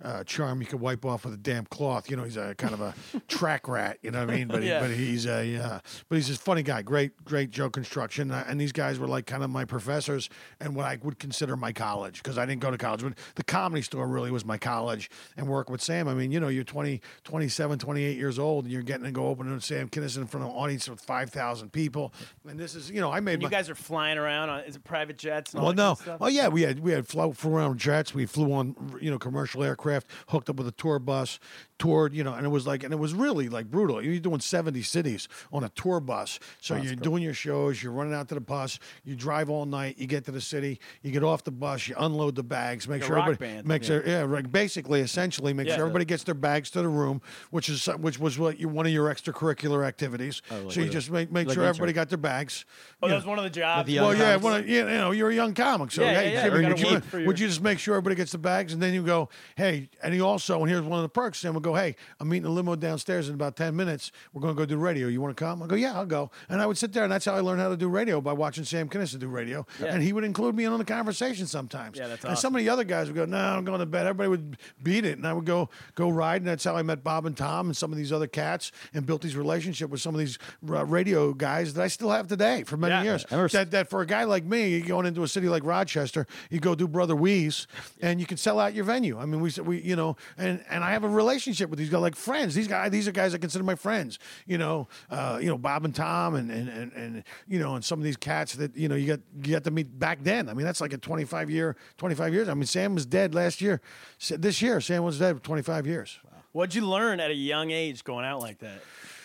uh, charm you could wipe off with a damn cloth. You know, he's a kind of a track rat. You know what I mean? But he, Yeah. but he's a uh, but he's a funny guy. Great great joke construction. Uh, and these guys were like kind of my professors and what I would consider my college because I didn't go to college, but the Comedy Store really was my college. And working with Sam, I mean, you know, you're twenty, twenty-seven, twenty-eight years old, and you're getting to go open with Sam Kinison in front of an audience with five thousand people. And this is, you know, I made And you my, guys are flying around on is it private jets? And all well, that no. kind of stuff? Well, yeah, we had we had flew, flew around jets. We flew on, you know, commercial aircraft, hooked up with a tour bus, toured, you know, and it was like, and it was really like brutal. You're doing seventy cities on a tour bus. So you're doing your shows, you're running out to the bus, you drive all night, you get to the city, you get off the bus, you unload the bags, make Like a sure rock everybody band. makes sure, yeah, right, basically, essentially, make Yeah. sure everybody gets their bags to the room, which is which was what you one of your extracurricular activities. so you just make make like sure intern. everybody got their bags. Oh, You that know. was one of the jobs. the young Well, yeah, comics. when I, you know, you're a young comic, so Yeah, hey, yeah, yeah. Jimmy, You gotta would, you, wait for would your- you just make sure everybody gets the bags, and then you go, hey, and he also, and here's one of the perks, Sam would go, hey, I'm meeting the limo downstairs in about ten minutes. We're going to go do radio. You want to come? I go, yeah, I'll go. And I would sit there, and that's how I learned how to do radio, by watching Sam Kinison do radio. Yeah. And he would include me in on the conversation sometimes. Yeah, that's And some of the other guys would go, no, I'm going to bed. Everybody would beat it, and I would go go ride, and that's how I met Bob and Tom and some of these other cats, and built these relationship with some of these uh, radio guys that I still have today for many Yeah. years. I remember- That, that for a guy like me, you going into a city like Rochester, you go do Brother Weeze, and you can sell out your venue. I mean, we, we, you know, and, and I have a relationship with these guys, like friends. These guys, these are guys I consider my friends. You know, uh, you know, Bob and Tom, and, and and and you know, and some of these cats that you know you got you got to meet back then. I mean, that's like a twenty-five year, twenty-five years. I mean, Sam was dead last year. S- This year, Sam was dead for twenty-five years. What'd you learn at a young age going out like that?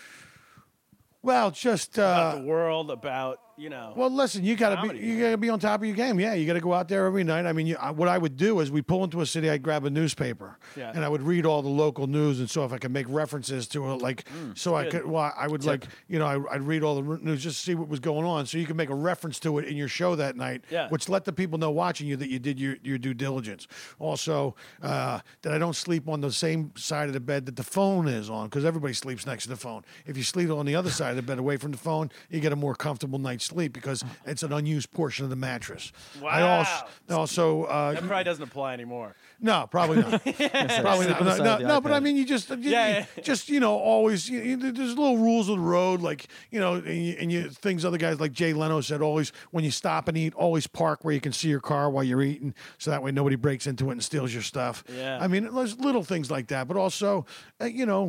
Well, just About uh, the world, about, you know. Well, listen, you got to Comedy. be you got to be on top of your game. Yeah, you got to go out there every night. I mean, you, I, what I would do is we pull into a city, I'd grab a newspaper, Yeah. and I would read all the local news, and so if I could make references to it, like, so I good. could, well, I would like, you know, I, I'd read all the r- news just to see what was going on, so you could make a reference to it in your show that night, Yeah. which let the people know watching you that you did your, your due diligence. Also, uh, that I don't sleep on the same side of the bed that the phone is on, because everybody sleeps next to the phone. If you sleep on the other side of the bed, away from the phone, you get a more comfortable night's sleep because it's an unused portion of the mattress. I also, Wow. also uh, That probably doesn't apply anymore. no, probably not. probably Sleep not. on the No, side no, of the no, but I iPad. mean, you just, you, Yeah, you- yeah. just you know, always. You, you- there's little rules of the road, like you know, and you, and you things other guys like Jay Leno said. Always, when you stop and eat, always park where you can see your car while you're eating, so that way nobody breaks into it and steals your stuff. Yeah. I mean, there's little things like that, but also, uh, you know.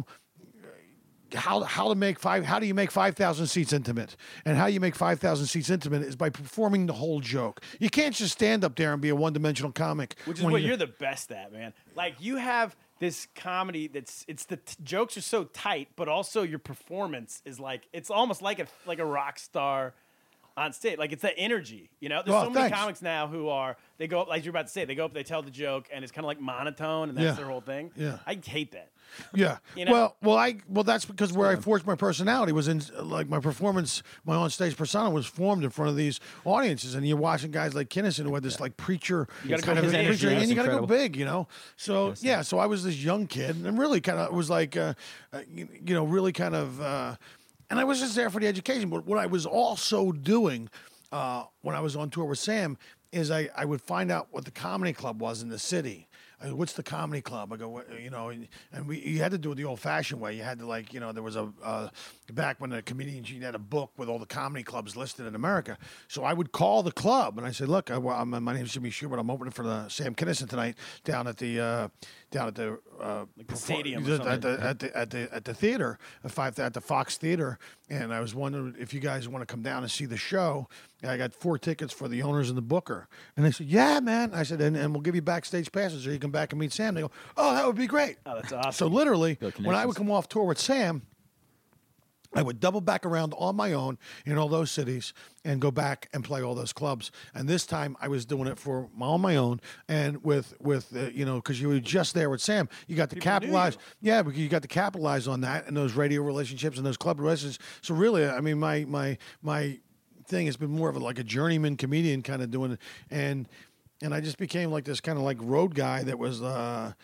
How, how to make five how do you make five thousand seats intimate, and how you make five thousand seats intimate is by performing the whole joke. You can't just stand up there and be a one dimensional comic, Which is when what you- you're the best at, man. Like you have this comedy that's it's the t- jokes are so tight, but also your performance is like it's almost like a like a rock star on stage. Like it's that energy, you know. There's Well, so many thanks. comics now who are they go up like you're about to say they go up they tell the joke and it's kind of like monotone and that's Yeah. their whole thing. Yeah. I hate that. Yeah. You know? Well, well, I well that's because where I forged my personality was in like my performance, my on-stage persona was formed in front of these audiences, and you're watching guys like Kinison who had this like preacher gotta kind go of big. preacher, Yeah, and it's you got to go incredible. big, you know. So yeah, so I was this young kid, and really kind of was like, uh, uh, you, you know, really kind of, uh, and I was just there for the education. But what I was also doing uh, when I was on tour with Sam is I, I would find out what the comedy club was in the city. I go, what's the comedy club? I go, "What-" you know, and, and we you had to do it the old-fashioned way. You had to like, you know, there was a uh, back when the comedians you had a book with all the comedy clubs listed in America. So I would call the club and I said, look, I, well, I'm, my name's Jimmy Schubert. I'm opening for the Sam Kinison tonight down at the uh, down at the uh, the stadium or at something. the, at the at the at the theater, at five at the Fox Theater, and I was wondering if you guys want to come down and see the show. And I got four tickets for the owners and the booker, and they said, "Yeah, man." I said, "And, and we'll give you backstage passes, so you can back and meet Sam." They go, "Oh, that would be great." Oh, that's awesome. So literally, Build when I would connections. come off tour with Sam, I would double back around on my own in all those cities and go back and play all those clubs. And this time I was doing it for my, on my own and with with uh, you know, because you were just there with Sam, you got to People knew capitalize. you. Yeah, because you got to capitalize on that and those radio relationships and those club relationships. So really, I mean, my my my thing has been more of a, like a journeyman comedian kind of doing it, and and I just became like this kind of like road guy that was. Uh,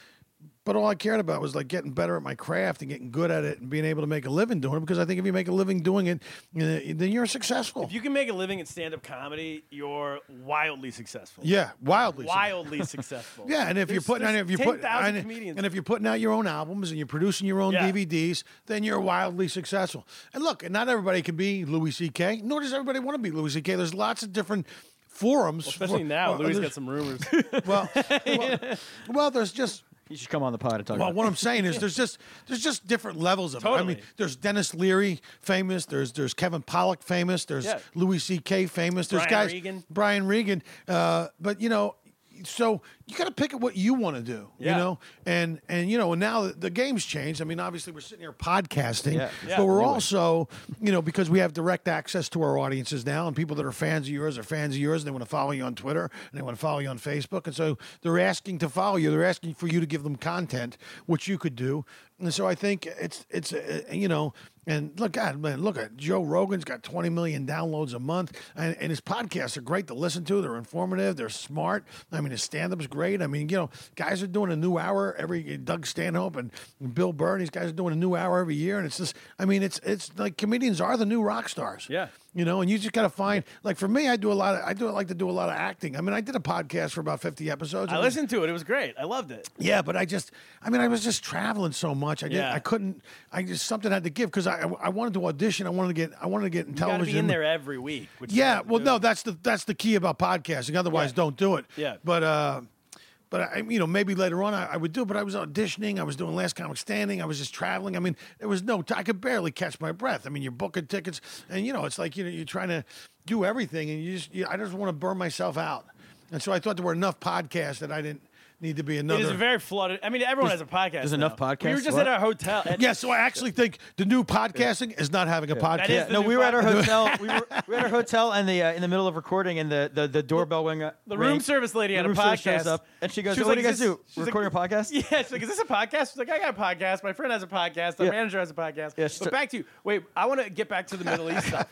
But all I cared about was like getting better at my craft and getting good at it and being able to make a living doing it. Because I think if you make a living doing it, you know, then you're successful. If you can make a living at stand-up comedy, you're wildly successful. Yeah, wildly. Wildly successful. Yeah, and if There's- you're putting and there's if you're putting ten thousand and, comedians. and if you're putting out your own albums and you're producing your own Yeah. D V Ds, then you're wildly successful. And look, not everybody can be Louis C K, nor does everybody want to be Louis C K. There's lots of different forums. Especially for- now, well, Louis there's- got some rumors. Well, well, well, there's just You should come on the pod and talk well, about what I'm saying is there's just there's just different levels of it. I Totally. mean, there's Dennis Leary famous, there's there's Kevin Pollak famous, there's Yeah. Louis C K famous, there's Brian guys Regan. Brian Regan. Uh, but you know, so you got to pick at what you want to do, Yeah. you know, and and you know, and now the, the game's changed. I mean, obviously we're sitting here podcasting, Yeah. Yeah. but we're Anyway. also, you know, because we have direct access to our audiences now, and people that are fans of yours are fans of yours, and they want to follow you on Twitter and they want to follow you on Facebook, and so they're asking to follow you. They're asking for you to give them content, which you could do, and so I think it's it's uh, you know. And look, God, man, look at Joe Rogan's got twenty million downloads a month, and, and his podcasts are great to listen to. They're informative. They're smart. I mean, his stand-up's great. I mean, you know, guys are doing a new hour every. Doug Stanhope and Bill Burr, these guys are doing a new hour every year, and it's just. I mean, it's it's like comedians are the new rock stars. Yeah. You know, and you just got to find. Like for me, I do a lot of. I do like to do a lot of acting. I mean, I did a podcast for about fifty episodes. I It was- listened to it. It was great. I loved it. yeah, but I just, I mean, I was just traveling so much. I didn't, Yeah. I couldn't, I just, something had to give because I, I wanted to audition. I wanted to get, I wanted to get in You got to television. be in there every week. Which is Yeah, hard to well, do. no, that's the, that's the key about podcasting. Otherwise, Yeah. don't do it. Yeah. But, uh, but I, you know, maybe later on I, I would do it. But I was auditioning. I was doing Last Comic Standing. I was just traveling. I mean, there was no. T- I could barely catch my breath. I mean, you're booking tickets, and you know, it's like you know, you're trying to do everything, and you just, you, I just want to burn myself out. And so I thought there were enough podcasts that I didn't need to be another. It is very flooded. I mean, everyone has a podcast. there's now. enough podcasts? We were just What? at our hotel. at- Yeah, so I actually think the new podcasting is not having a podcast. That is the No, new we were at our podcast. hotel. We were, we were at our hotel, and the uh, in the middle of recording, and the the, the doorbell wing. The room service lady had a room service shows podcast. up, and she goes, She was "What do like, you guys "Is do? this-" she's Recording like, a podcast?" Yeah, she's like, "Is this a podcast?" She's like, "I got a podcast. My friend has a podcast. Our Yeah. manager has a podcast." Yeah, she but took- back to you. Wait, I want to get back to the Middle East stuff.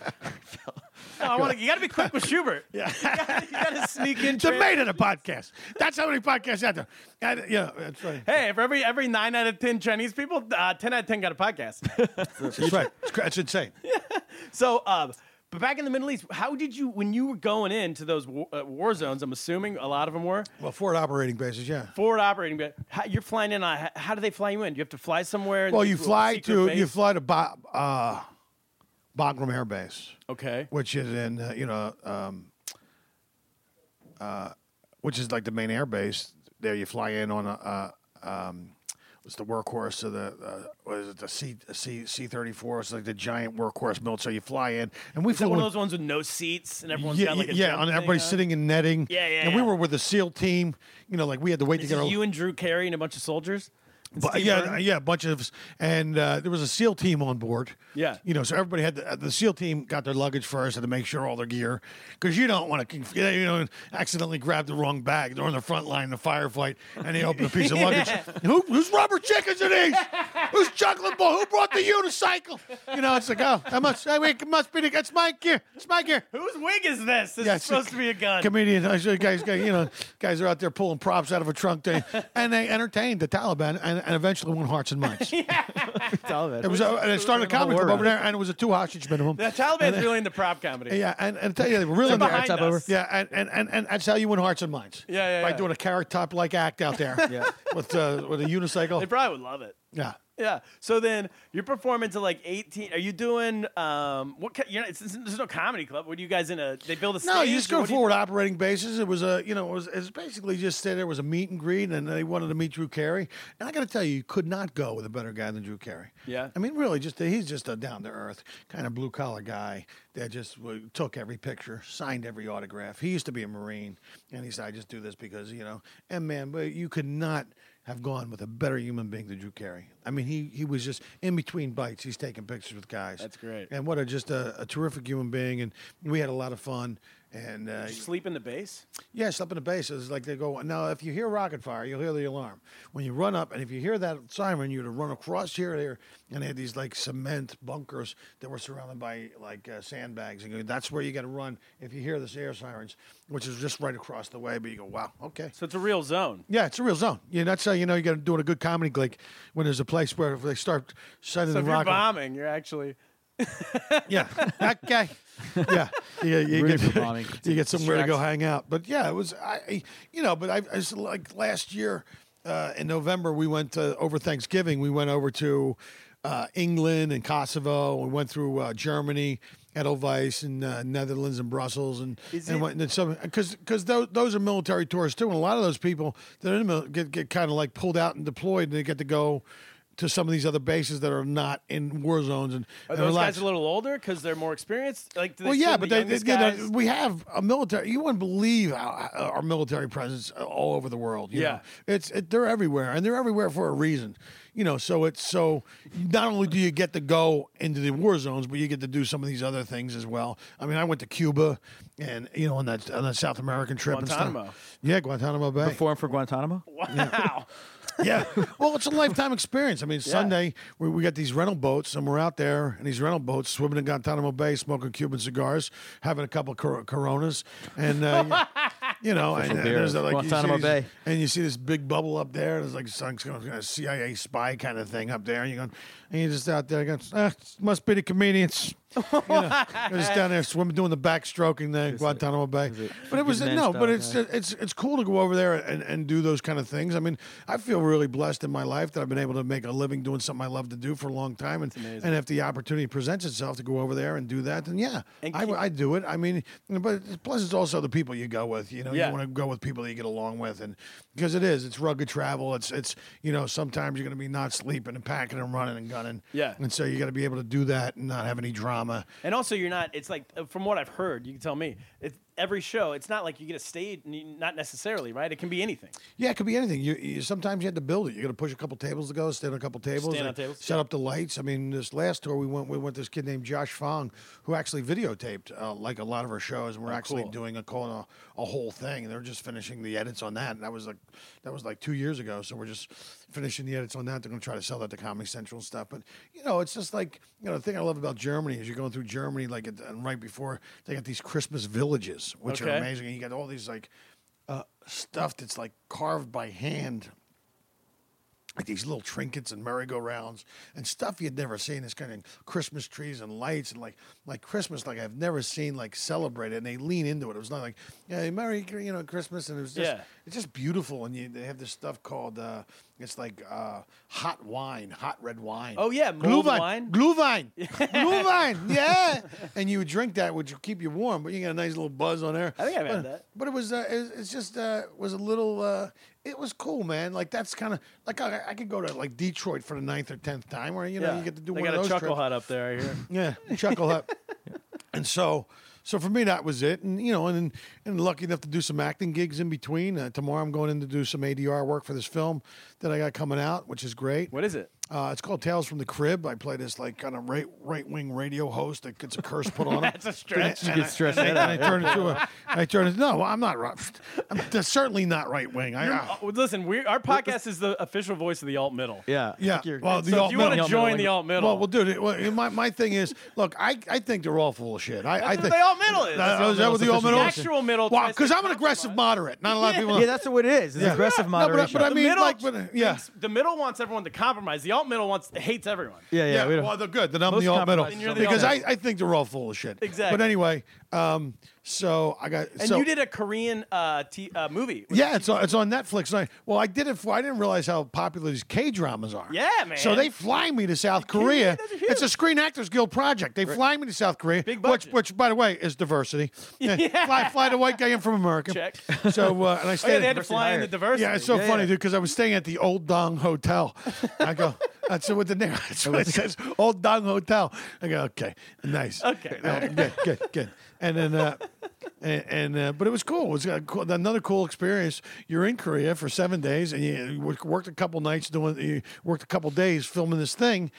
No, I want to. You got to be quick with Schubert. Yeah, you got to sneak in. The trans- made it a podcast. That's how many podcasts out there. And, yeah, that's right. Hey, for every every nine out of ten Chinese people, uh, ten out of ten got a podcast. That's right. It's, cra- it's insane. So, um, but back in the Middle East, how did you when you were going into those war, uh, war zones? I'm assuming a lot of them were Well, forward operating bases, yeah. forward operating. But how, you're flying in on. How, how do they fly you in? Do you have to fly somewhere? Well, you to a fly secret to base? you fly to ba- uh, Bagram Air Base, Okay. which is in uh, you know, um, uh, which is like the main air base. There, you fly in on a. Uh, um, It's the workhorse of the uh, what is it the C C C thirty four? It's like the giant workhorse built. So you fly in, and we Is that flew one of in- those ones with no seats and everyone's yeah, got like a yeah, jump and thing everybody's on? sitting in netting. Yeah, yeah, And we yeah. were with the SEAL team. You know, like we had to wait This to get is our. you and Drew Carey and a bunch of soldiers. And But, Steve yeah, Burton? yeah, a bunch of us, and uh, there was a SEAL team on board. Yeah. you know, so everybody had the, the SEAL team got their luggage first, had to make sure all their gear, because you don't want to, you know, accidentally grab the wrong bag. They're on the front line in the firefight, and they open a piece of luggage. Who, who's rubber chickens are these? Who's chocolate ball? Who brought the unicycle? You know, it's like, oh, that must, I mean, it must be the, it's my gear, it's my gear. Whose wig is this? This Yeah, is it's supposed to be a gun. Comedian, I show you guys, you know, guys are out there pulling props out of a trunk, they, and they entertained the Taliban, and, and eventually won hearts and minds. Taliban. It was, a, and it started a comedy club word. over there, and it was a two hostage minimum. The Taliban's really into prop comedy. Yeah, and, and I tell you, they were really They're into behind top us. over. Yeah, and, and, and, and that's how you win hearts and minds. Yeah, yeah, By yeah. doing a carrot top like act out there. Yeah. With uh, with a unicycle. They probably would love it. Yeah. Yeah. So then you're performing to like eighteen. Are you doing um what? ki- You're not, it's, it's, there's no comedy club. What are you guys in a? They build a stage. No, you just or go what do you- forward operating bases. It was a, you know, it was, it was basically just say there was a meet and greet, and they wanted to meet Drew Carey. And I got to tell you, you could not go with a better guy than Drew Carey. Yeah. I mean, really, just he's just a down to earth kind of blue collar guy that just uh, took every picture, signed every autograph. He used to be a Marine, and he said, "I just do this because you know." And man, but you could not have gone with a better human being than Drew Carey. I mean, he he was just in between bites. He's taking pictures with guys. That's great. And what a just a, a terrific human being, and we had a lot of fun. And uh, Did you sleep in the base? yeah, slept in the base. It's like they go, now if you hear rocket fire, you'll hear the alarm. When you run up, and if you hear that siren, you're to run across here, there, and they had these like cement bunkers that were surrounded by like uh, sandbags. And you go, that's where you got to run if you hear this air sirens, which is just right across the way. But you go, wow, okay. So it's a real zone. Yeah, it's a real zone. Yeah, that's how you know you got to do a good comedy gig when there's a place where if they start sending So the if you're rocket. bombing, you're actually. Yeah, that guy. Yeah, you, you, Really get, for bombing. you get somewhere to go Distracts. hang out. But yeah, it was I, you know. But I, I was like last year uh, in November, we went to, over Thanksgiving. We went over to uh, England and Kosovo. We went through uh, Germany, Edelweiss, and uh, Netherlands and Brussels, and Is and it- went and some because because those those are military tours too, and a lot of those people that are in the mil- get get kind of like pulled out and deployed, and they get to go to some of these other bases that are not in war zones and, Are and those relax. guys a little older because they're more experienced? Like, do they Well, yeah, send but the they, youngest they, you know, guys? we have a military. You wouldn't believe how, how our military presence all over the world. You Yeah. know? it's it, they're everywhere, and they're everywhere for a reason. You know, so it's so not only do you get to go into the war zones, but you get to do some of these other things as well. I mean, I went to Cuba, and you know, on that on that South American trip and Guantanamo. stuff. Yeah, Guantanamo Bay. Before and for Guantanamo? Wow. Yeah. Well, it's a lifetime experience. I mean, Sunday, we, we got these rental boats, and we're out there in these rental boats swimming in Guantanamo Bay, smoking Cuban cigars, having a couple of cor- Coronas. And, uh, you know, and, and there's like, you see Guantanamo these- Bay. and you see this big bubble up there. There's like some kind of C I A spy kind of thing up there. And you're, going, and you're just out there going, ah, must be the comedians. You know, they're just down there swimming, doing the backstroking there in Guantanamo Bay. But it was Good man no, but style, it's it's it's cool to go over there and, and do those kind of things. I mean, I feel really blessed in my life that I've been able to make a living doing something I love to do for a long time, and and if the opportunity presents itself to go over there and do that, then yeah, And I, keep- I do it. I mean, but plus it's also the people you go with. You know, Yeah. you want to go with people that you get along with, and because it is, it's rugged travel. It's it's you know sometimes you're going to be not sleeping and packing and running and gunning. Yeah. and so you got to be able to do that and not have any drama. And also, you're not. It's like uh, from what I've heard, you can tell me. It's every show. It's not like you get a stage. n- Not necessarily, right? It can be anything. Yeah, it could be anything. You, you sometimes you have to build it. You got to push a couple tables to go, stand on a couple tables, Stand on like, tables, set yeah. up the lights. I mean, this last tour we went we went this kid named Josh Fong who actually videotaped uh, like a lot of our shows, and we're actually Oh, cool. doing a calling a, a whole thing. And they're just finishing the edits on that, and that was like that was like two years ago. So we're just finishing the edits on that. They're going to try to sell that to Comedy Central and stuff. But you know, it's just like you know the thing I love about Germany is you're going through Germany like at, and right before they got these Christmas villages, which Okay. are amazing, and you got all these like uh, stuff that's like carved by hand, like these little trinkets and merry-go-rounds and stuff you'd never seen. This kind of Christmas trees and lights and like like Christmas, like I've never seen like celebrated. And they lean into it. It was not like yeah, Merry you know Christmas, and it was just Yeah. it's just beautiful. And you they have this stuff called uh, it's like uh, hot wine, hot red wine. Oh, yeah, mulled Glühwein, wine. Glühwein, Glühwein, yeah. And you would drink that, which would keep you warm, but you got a nice little buzz on there. I think I've had But- that. But it was, uh, it, it's just, uh, was a little, uh, it was cool, man. Like that's kind of like I, I could go to like Detroit for the ninth or tenth time, where you know Yeah. you get to do they one got of a those chuckle trips. hut up there. I hear. Yeah, Chuckle Hut. And so, so for me, that was it. And you know, and and lucky enough to do some acting gigs in between. Uh, tomorrow, I'm going in to do some A D R work for this film that I got coming out, which is great. What is it? Uh, it's called Tales from the Crib. I play this like kind of right right wing radio host that gets a curse put on him. That's a stretch. And You I- get stressed and out. I, and I turn into a. I turn into no. I'm not. right- I'm that's certainly not right wing. I. I Oh, listen, we our podcast is the official voice of the alt middle. Yeah. yeah. Like you're- Well, the So if alt you want middle- to join the alt middle, Well, well, dude. It, well, my my thing is, look, I I think they're all full of shit. I, I that's what think the alt middle is. Uh, is that what the middle's alt middle the is? actual middle. Well, tries to because I'm an aggressive compromise. moderate. Not a lot of people. Yeah, that's what it is. It's Yeah. aggressive No, but I- moderation. but I The mean, middle, like, but, yeah. thinks- the middle wants everyone to compromise. The alt middle wants hates everyone. yeah, yeah. Yeah, we don't- well, they're good. Then I'm Most the alt middle compromise And you're the because alt I, middle. I think they're all full of shit. Exactly. But anyway, um, so I got And so, you did a Korean uh, t- uh, movie. Yeah, it's on, it's on Netflix. And I, well, I did it for. I didn't realize how popular these K dramas are. Yeah, man. So they fly me to South Korea. those are huge. It's a Screen Actors Guild project. They fly me to South Korea, Big which, budget. which, by the way, is diversity. Yeah. Fly, fly the white guy in from America. Check. So uh, and I Oh, stayed. yeah, they had to at- fly in the diversity. Yeah, it's so Yeah, funny, yeah. dude, because I was staying at the Old Dong Hotel. I go, that's what the name. That's what it says, Old Dong Hotel. I go, okay, nice. Okay, Uh, good, good, good. And then, uh, and, and uh, but it was cool. It was a cool, another cool experience. You're in Korea for seven days, and you worked a couple nights doing. You worked a couple days filming this thing.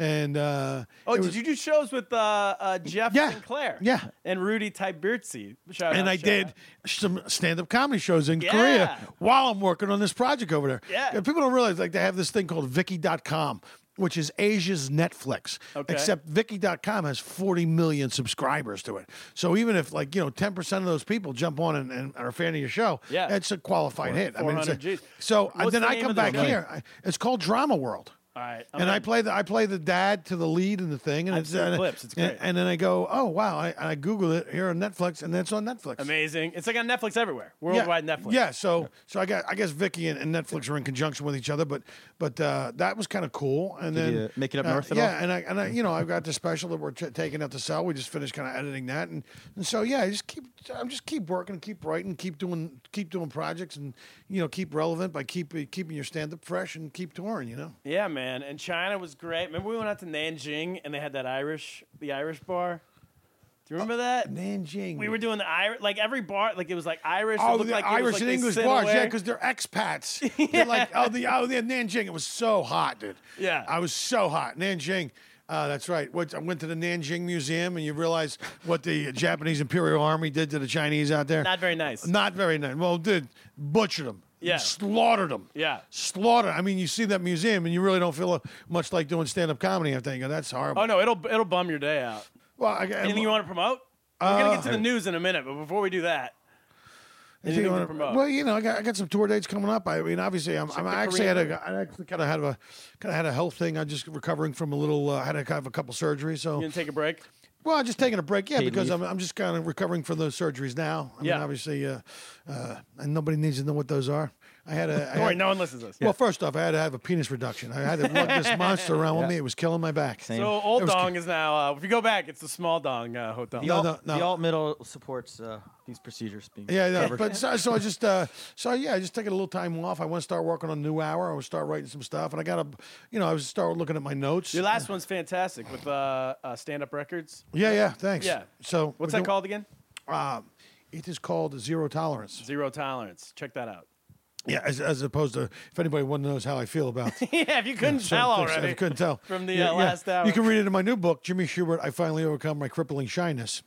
and uh, Oh, it did was- you do shows with uh, uh, Jeff Yeah. Sinclair? Yeah. And Rudy Tybirtzi. Shout and out, I shout did out. some stand-up comedy shows in Yeah. Korea while I'm working on this project over there. Yeah. People don't realize like they have this thing called Viki dot com, which is Asia's Netflix. Okay. Except Viki dot com has forty million subscribers to it. So even if like, you know, ten percent of those people jump on and, and are a fan of your show, Yeah. it's a qualified hit. I mean, it's a, four hundred Gs. so uh, What's then the I name come of the back show? here. I, it's called Drama World. All right. I'm And gonna- I play the I play the dad to the lead in the thing, and I've it's seen and, clips. It's and- great. And then I go, oh wow! I, I Google it here on Netflix, and then it's on Netflix. Amazing. It's like on Netflix everywhere. Worldwide yeah. Netflix. Yeah, so so I got I guess Vicky and, and Netflix are in conjunction with each other, but but uh, that was kind of cool. And Did then you make it up uh, north at yeah, all? and I and I you know I've got the special that we're t- taking out to sell. We just finished kind of editing that, and, and so yeah, I just keep I'm just keep working, keep writing, keep doing keep doing projects, and you know keep relevant by keep keeping your stand up fresh and keep touring. You know. Yeah, man. And China was great. Remember we went out to Nanjing and they had that Irish, the Irish bar? Do you remember that? Nanjing. We were doing the Irish, like every bar, like it was like Irish. it Oh, looked the like it was Irish like and they English sit bars, yeah, away. because they're expats. They're like, oh, the oh, the Nanjing. It was so hot, dude. Yeah. I was so hot. Nanjing. Uh, that's right. What, I went to the Nanjing Museum, and you realize what the Japanese Imperial Army did to the Chinese out there. Not very nice. Not very nice. Well, did butchered them. Yeah. Slaughtered them. Yeah. Slaughtered. I mean, you see that museum, and you really don't feel much like doing stand-up comedy. I think, and that's horrible. Oh no, it'll it'll bum your day out. Well, I, Anything you want to promote? We're gonna get to the news in a minute, but before we do that, anything You to wanna- promote? Well, you know, I got, I got some tour dates coming up. I mean, obviously, I'm, I'm the actually had Korean- a, I actually kind of had a, kind of had a health thing. I'm just recovering from a little, uh, had a kind of a couple surgeries. So, You gonna take a break? well, I'm just taking a break, yeah, Paid because leave. I'm, I'm just kind of recovering from those surgeries now. I Yeah. mean, obviously, uh, uh, and nobody needs to know what those are. I had a, I Don't worry, had- no one listens to this. well, first off, I had to have a penis reduction. I had to lug this monster around with me. It was killing my back. Same. So Old It was- Dong is now. Uh, if you go back, it's the Small Dong uh, Hotel. The, No, alt, no, no. the alt middle supports uh, these procedures being Yeah, yeah. covered. But so, so I just, uh, so yeah, I just taking a little time off. I want to start working on a new hour. I want to start writing some stuff, and I got to, you know, I was start looking at my notes. Your last one's fantastic with uh, uh, Stand Up Records. Yeah, yeah. Thanks. Yeah. So What's we're that doing- called again? Um, it is called Zero Tolerance. Zero Tolerance. Check that out. Yeah, as, as opposed to if anybody one knows how I feel about. yeah, if you couldn't So, tell thanks, already. If you couldn't tell from the Yeah, uh, yeah. last hour. You can read it in my new book, Jimmy Schubert. I finally overcome my crippling shyness.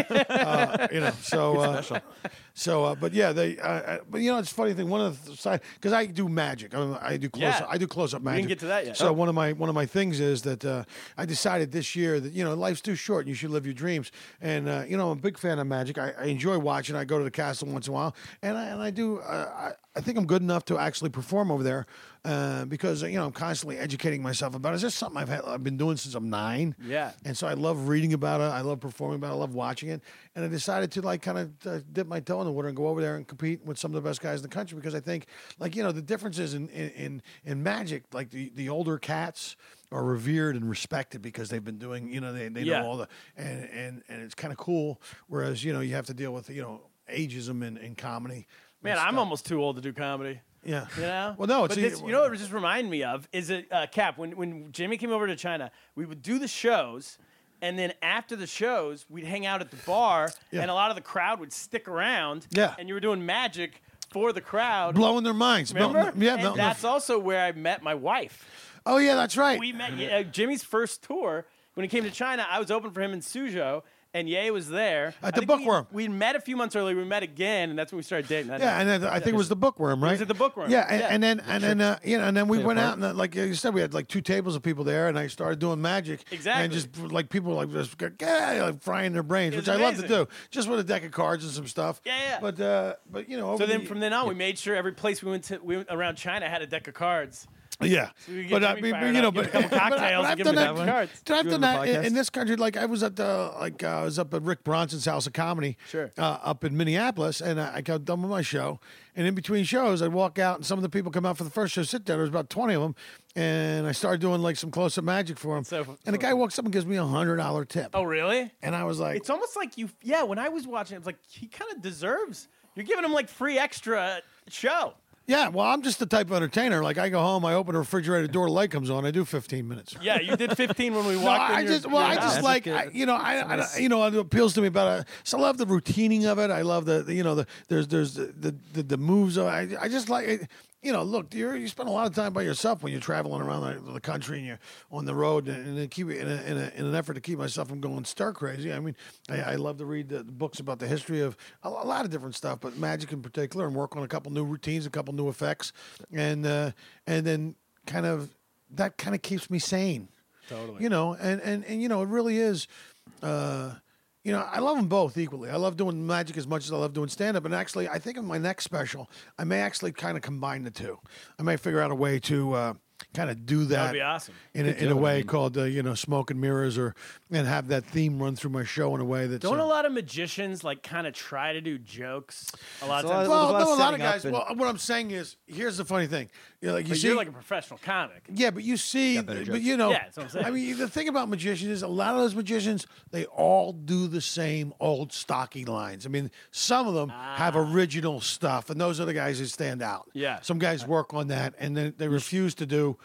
uh, you know, so uh, so, uh, but yeah, they. Uh, uh, but you know, it's a funny thing. One of the side because I do magic. I, I do close. Yeah. I do close up We magic. didn't get to that yet. So Oh. one of my one of my things is that uh, I decided this year that you know life's too short and you should live your dreams. And uh, you know, I'm a big fan of magic. I, I enjoy watching. I go to the castle once in a while, and I and I do. Uh, I, I think I'm good enough to actually perform over there uh, because you know I'm constantly educating myself about it. It's just something I've had, I've been doing since I'm nine. Yeah. And so I love reading about it. I love performing about it. I love watching it. And I decided to like kind of uh, dip my toe in the water and go over there and compete with some of the best guys in the country because I think like you know the differences in in in, in magic, like the the older cats are revered and respected because they've been doing you know they they Yeah. know all the and and and it's kind of cool. Whereas you know you have to deal with you know ageism in, in comedy. Man, and I'm stuff. almost too old to do comedy. Yeah. You know? Well, no, it's but this, you know what it just reminded me of is it uh, Cap when when Jimmy came over to China, we would do the shows, and then after the shows, we'd hang out at the bar, Yeah. and a lot of the crowd would stick around. Yeah. And you were doing magic for the crowd. blowing their minds. Remember? Melting- yeah, and melting their- that's also where I met my wife. oh yeah, that's right. We met uh, Jimmy's first tour when he came to China. I was open for him in Suzhou, and Ye was there At I the think Bookworm. We, we met a few months earlier. We met again, and that's when we started dating. That Yeah, night. and then I think it was the bookworm, right? was at the Bookworm. Yeah, and, Yeah. and then and then uh, you know, and then we went apart. out and uh, like you said, we had like two tables of people there, and I started doing magic. Exactly. And just like people like just yeah, like frying their brains, It which was I love to amazing. do, just with a deck of cards and some stuff. Yeah, yeah. But uh, but you know, over So then the- from then on, we made sure every place we went to we went around China had a deck of cards. Yeah, we could get but uh, Jimmy but, fired you know, up, give but, him a couple but I- cocktails but and I've give him done the that. cards. Dude, I've Do done it on that the in, podcast? in this country. Like I was at the like uh, I was up at Rick Bronson's House of Comedy, Sure. uh, up in Minneapolis, and I, I got done with my show. And in between shows, I'd walk out, and some of the people come out for the first show, sit there. There was about twenty of them, and I started doing like some close up magic for them. So- and the so- guy walks up and gives me a hundred dollar tip. Oh, really? And I was like, It's almost like you. Yeah, when I was watching, it was like he kind of deserves. You're giving him like free extra show. yeah, well, I'm just the type of entertainer. Like I go home, I open the refrigerator door, the light comes on, I do fifteen minutes. Yeah, you did fifteen when we No, walked in. I your- just well, your I house. just That's like good. I, you know I, I you know it appeals to me about it. So I love the routining of it. I love the, the you know the there's there's the the, the, the moves. Of, I I just like it. you know, look, you're, you spend a lot of time by yourself when you're traveling around the, the country and you're on the road, and, and keep in, a, in, a, in an effort to keep myself from going stir crazy. I mean, I, I love to read the, the books about the history of a, a lot of different stuff, but magic in particular, and work on a couple new routines, a couple new effects, and uh, and then kind of that kind of keeps me sane. Totally. You know, and and and you know, it really is. Uh, You know, I love them both equally. I love doing magic as much as I love doing stand-up. And actually, I think in my next special, I may actually kind of combine the two. I may figure out a way to uh, kind of do that. That'd be awesome. In a, in a way called, uh, you know, Smoke and Mirrors, or and have that theme run through my show in a way that's... Don't uh, a lot of magicians like kind of try to do jokes a lot of It's a lot times? of- well, there's a lot no, of a lot of setting up guys... and- Well, what I'm saying is, here's the funny thing. You know, like you But see... you're like a professional comic. Yeah, but you see, better but jokes. you know, Yeah, that's what I'm saying. I mean, the thing about magicians is a lot of those magicians, they all do the same old stocky lines. I mean, some of them have original stuff, and those are the guys who stand out. Yeah. Some guys work on that, and then they refuse to do,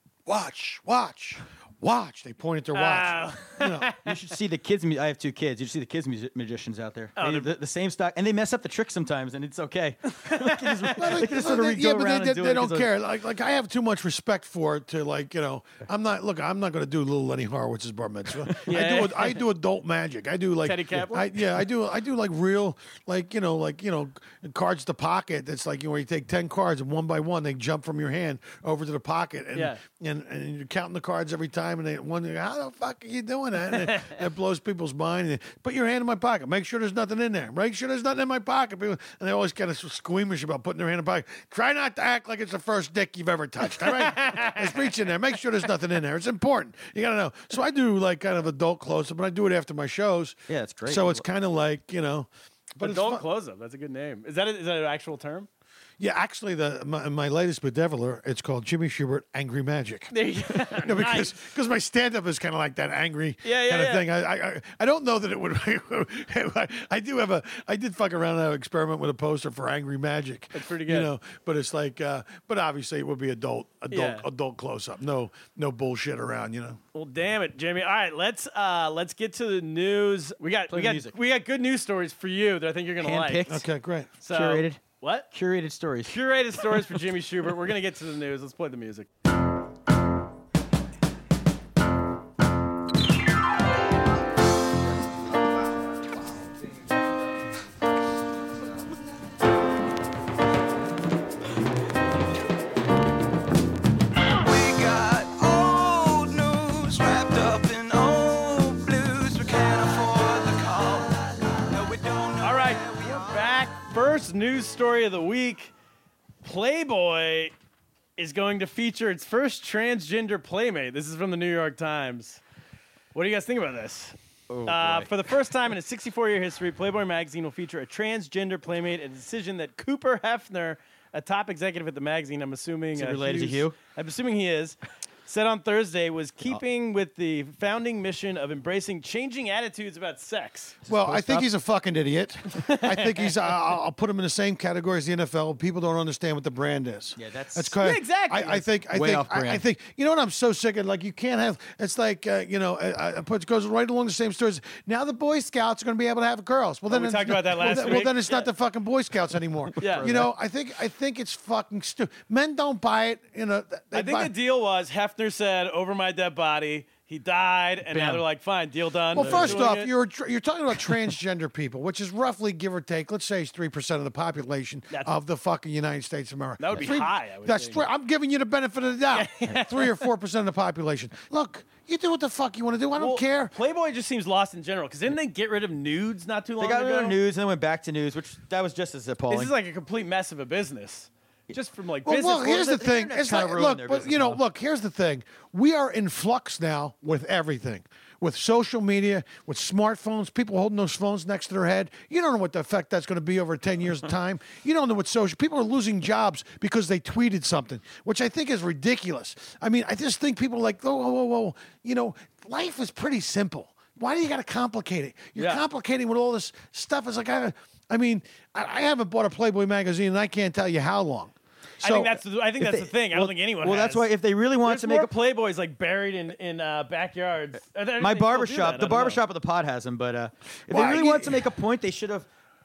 watch, watch, watch. They point at their watch. Oh. You know, You should see the kids. mu- I have two kids. You should see the kids magi- magicians out there. Oh, They- they're- the, the same stock, and they mess up the trick sometimes, and it's okay. Well, They can just sort of they- go yeah, but around they, and they, do they it don't 'cause of- care. Like, like I have too much respect for it to like, you know. I'm not. Look, I'm not going to do little Lenny Horowitz's bar mitzvah. I Yeah. do. I do adult magic. I do like Teddy Kaplan? I, yeah, I do. I do like real, like you know, like you know, cards to pocket. That's like you know, where you take ten cards and one by one they jump from your hand over to the pocket, and Yeah. and, and you're counting the cards every time, and they wonder how the fuck are you doing that? And it, it blows people's mind. And put your hand in my pocket. Make sure there's nothing in there. Make sure there's nothing in my pocket. People, and they always kind of squeamish about putting their hand in the pocket. Try not to act like it's the first dick you've ever touched. All right, just reach in there. Make sure there's nothing in there. It's important. You got to know. So I do like kind of adult close-up, but I do it after my shows. Yeah, it's great. So it's kind of like you know. But it's Adult fun. close-up. That's a good name. Is that a, is that an actual term? Yeah, actually, the my, my latest bedeviler, it's called Jimmy Schubert Angry Magic. There you go. No, because Nice. because my stand up is kind of like that angry Yeah, yeah, kind of yeah. thing. I, I I don't know that it would. I do have a. I did fuck around and have an experiment with a poster for Angry Magic. That's pretty You good. know, but it's like, uh, but obviously it would be adult, adult, Yeah. adult close up. No, no bullshit around. You know. Well, damn it, Jamie. All right, let's uh let's get to the news. We got Play we the got music. we got good news stories for you that I think you're gonna like. Handpicked. Okay, great. So, Curated. What? Curated stories. Curated stories for Jimmy Schubert. We're gonna get to the news. Let's play the music. We got old news wrapped up in old blues. We can't afford the call. No, we don't know. All right, where we we're are. back. First news story of the week. Playboy is going to feature its first transgender playmate. This is from the New York Times. What do you guys think about this? Oh, Uh, boy. for the first time in its sixty-four year history, Playboy magazine will feature a transgender playmate, a decision that Cooper Hefner, a top executive at the magazine, I'm assuming Is he uh, related to Hughes- Hugh? I'm assuming he is, said on Thursday was Oh. keeping with the founding mission of embracing changing attitudes about sex. Well, I post think up? he's a fucking idiot. I think he's. Uh, I'll I'll put him in the same category as the N F L. People don't understand what the brand is. Yeah, that's- that's kind Yeah, exactly. I, I think. I Way think. off I, I brand. think. You know what? I'm so sick of. Like you can't have. It's like uh, you know. Uh, uh, it goes right along the same stories. Now the Boy Scouts are going to be able to have girls. Well, then we it's- talked about that well, last then, week. Well, then it's not Yeah. the fucking Boy Scouts anymore. Yeah. You know. I think. I think it's fucking stupid. Men don't buy it. You know. They I think buy, the deal was Hefner said, "Over my dead body." He died, and now Bam. they're like, "Fine, deal done." Well, We're first doing off, it. you're tr- you're talking about transgender people, which is roughly, give or take, let's say it's three percent of the population That's- of the fucking United States of America. That would be Three- high, I would that's think. three, I'm giving you the benefit of the doubt. Three or four percent of the population. Look, you do what the fuck you want to do. I don't Well, care. Playboy just seems lost in general because didn't they get rid of nudes not too long They got ago? rid of news and then went back to news, which that was just as appalling. This is like a complete mess of a business. Just from like Well, business. well, here's the the thing. internet's It's kinda like, ruined look, their but business you know, model. look. Here's the thing. We are in flux now with everything, with social media, with smartphones. People holding those phones next to their head. You don't know what the effect that's going to be over ten years of time. You don't know what social. People are losing jobs because they tweeted something, which I think is ridiculous. I mean, I just think people are like, whoa, whoa, whoa, whoa. You know, life is pretty simple. Why do you got to complicate it? You're Yeah. complicating with all this stuff. It's like, I, I mean, I, I haven't bought a Playboy magazine, and I can't tell you how long. I think that's the, I think If that's they- the thing. I well- don't think anyone. Well, has. that's why if they really want There's to make more a Playboys like buried in in uh, backyards. I don't my think they still do barbershop, that. I the don't know. barbershop of the pod has them, but uh, if Well, they really you- want to make a point, they should have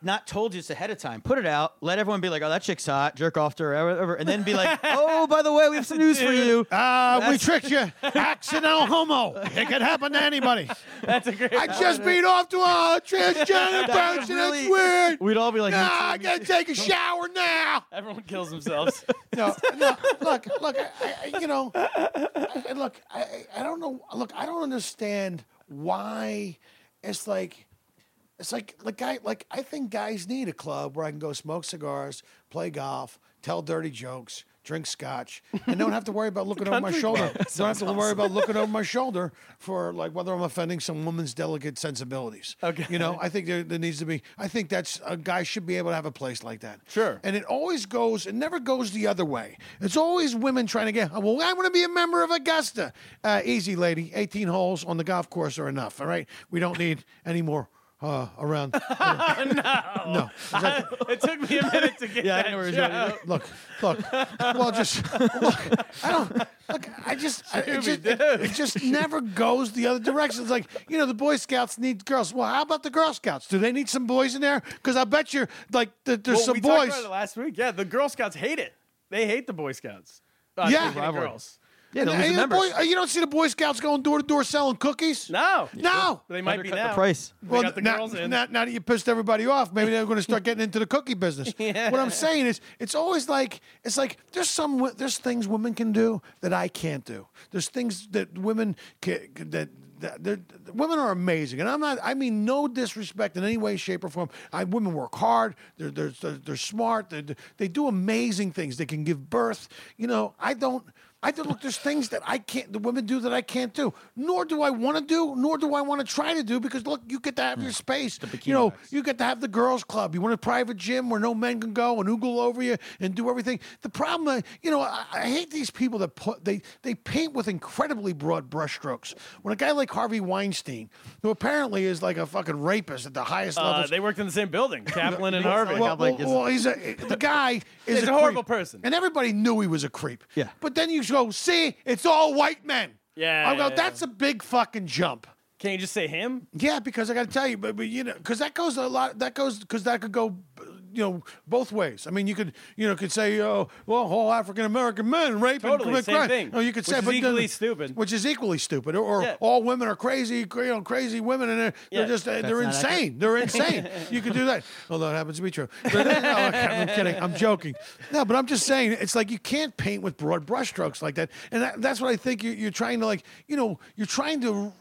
not told you this ahead of time. Put it out. Let everyone be like, oh, that chick's hot. Jerk off to her, whatever. And then be like, oh, by the way, we have some news for you. Uh, we tricked you. Accidental homo. It could happen to anybody. That's a great. I just beat off to a transgender That would person. really- That's weird. We'd all be like, Nah, me too, I me gotta too. take a shower now. Everyone kills themselves. No, no. Look, look. I, I, you know, I, I- look. I, I I don't know. Look, I don't understand why. It's like, it's like, like I like. I think guys need a club where I can go smoke cigars, play golf, tell dirty jokes, drink scotch, and don't have to worry about looking over my shoulder. Don't have to worry about looking over my shoulder for like whether I'm offending some woman's delicate sensibilities. Okay. You know, I think there, there needs to be. I think that's a guy should be able to have a place like that. Sure. And it always goes. It never goes the other way. It's always women trying to get. Oh, well, I want to be a member of Augusta. Uh, easy, lady. eighteen holes on the golf course are enough. All right. We don't need any more. Uh, around. Uh, no. no. Is that- It took me a minute to get Yeah, I that know where you're joke. Look, look. Well, just look. I don't. Look, I just. I, it, just it, it just never goes the other direction. It's like, you know, the Boy Scouts need girls. Well, how about the Girl Scouts? Do they need some boys in there? Because I bet you, like, th- there's Well, some we talked boys. about it last week. Yeah, the Girl Scouts hate it. They hate the Boy Scouts. Uh, Yeah. speaking of girls. Yeah, they'll And lose you, the know, members. boy, you don't see the Boy Scouts going door to door selling cookies? No. No. They might be Undercut the now. price. They got the now, girls in. now, now that you pissed everybody off, maybe they're going to start getting into the cookie business. What I'm saying is, it's always like it's like there's some wo- there's things women can do that I can't do. There's things that women can, that. that they're- women are amazing, and I'm not. I mean, no disrespect in any way, shape, or form. I, women work hard. They're they're they're, they're smart. They they do amazing things. They can give birth. You know, I don't. I don't look. There's things that I can't. The women do that I can't do. Nor do I want to do. Nor do I want to try to do because look, you get to have your space. You know, you get to have the girls' club. You want a private gym where no men can go and oogle over you and do everything. The problem, uh, you know, I, I hate these people that put they they paint with incredibly broad brushstrokes. When a guy like Harvey Weinstein, who apparently is like a fucking rapist at the highest Uh, levels. they worked in the same building, Kaplan and Harvey. Well, well, well, he's a the guy is He's a a horrible creep. person. and everybody knew he was a creep. Yeah. But then you go, see, it's all white men. Yeah, I go, yeah, that's a big fucking jump. Can't you just say him? Yeah, because I got to tell you, but, but you know, because that goes a lot. That goes because that could go, you know, both ways. I mean, you could, you know, could say, oh, well, all African American men rape Totally, and commit same crime. thing. Or you could Which say, is but equally then- stupid. Which is equally stupid. Or, or Yeah. all women are crazy, you know, crazy women, and they're, they're Yeah. just uh, they're not insane. They're insane. You could do that. Although it happens to be true. But, no, I'm kidding. I'm joking. No, but I'm just saying, it's like you can't paint with broad brushstrokes like that. And that, that's what I think you're, you're trying to like. You know, you're trying to.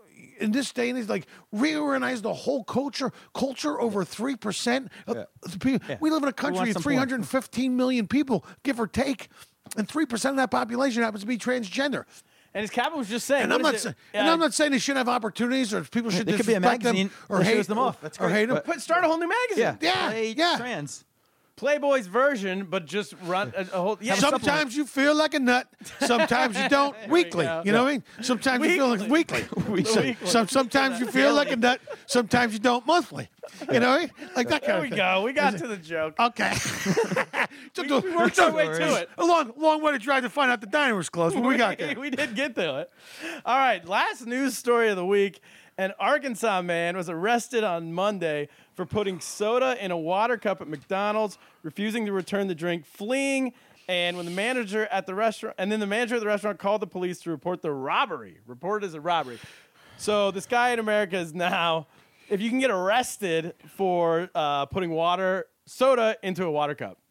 In this day and age, like reorganize the whole culture, culture over three percent. We live in a country want of some three hundred fifteen million people, give or take, and three percent of that population happens to be transgender. And as Kaplan was just saying, And what I'm not, is sa- it? and Yeah, I'm not saying they shouldn't have opportunities or people should It could be a disrespect them magazine or that hate shows them off. That's or great. hate them. But- Put, start a whole new magazine. Yeah. Yeah, Play yeah. Trans. Playboy's version, but just run a, a whole. Yeah, Sometimes you feel like a nut. Sometimes you don't. Weekly, go. you know what I mean? Sometimes you feel like weekly. Weekly. Some, sometimes you feel like a nut. Sometimes you don't. Monthly. You know what I mean? Like that kind There of we thing. go. We got to the joke. Okay. We- we worked our way to it. A long, long way to drive to find out the diner was closed, but we got there. we did get to it. All right, last news story of the week. An Arkansas man was arrested on Monday for putting soda in a water cup at McDonald's, refusing to return the drink, fleeing, and when the manager at the restaurant, and then the manager at the restaurant called the police to report the robbery. Reported as a robbery. So this guy in America is now, if you can get arrested for uh, putting water, soda into a water cup.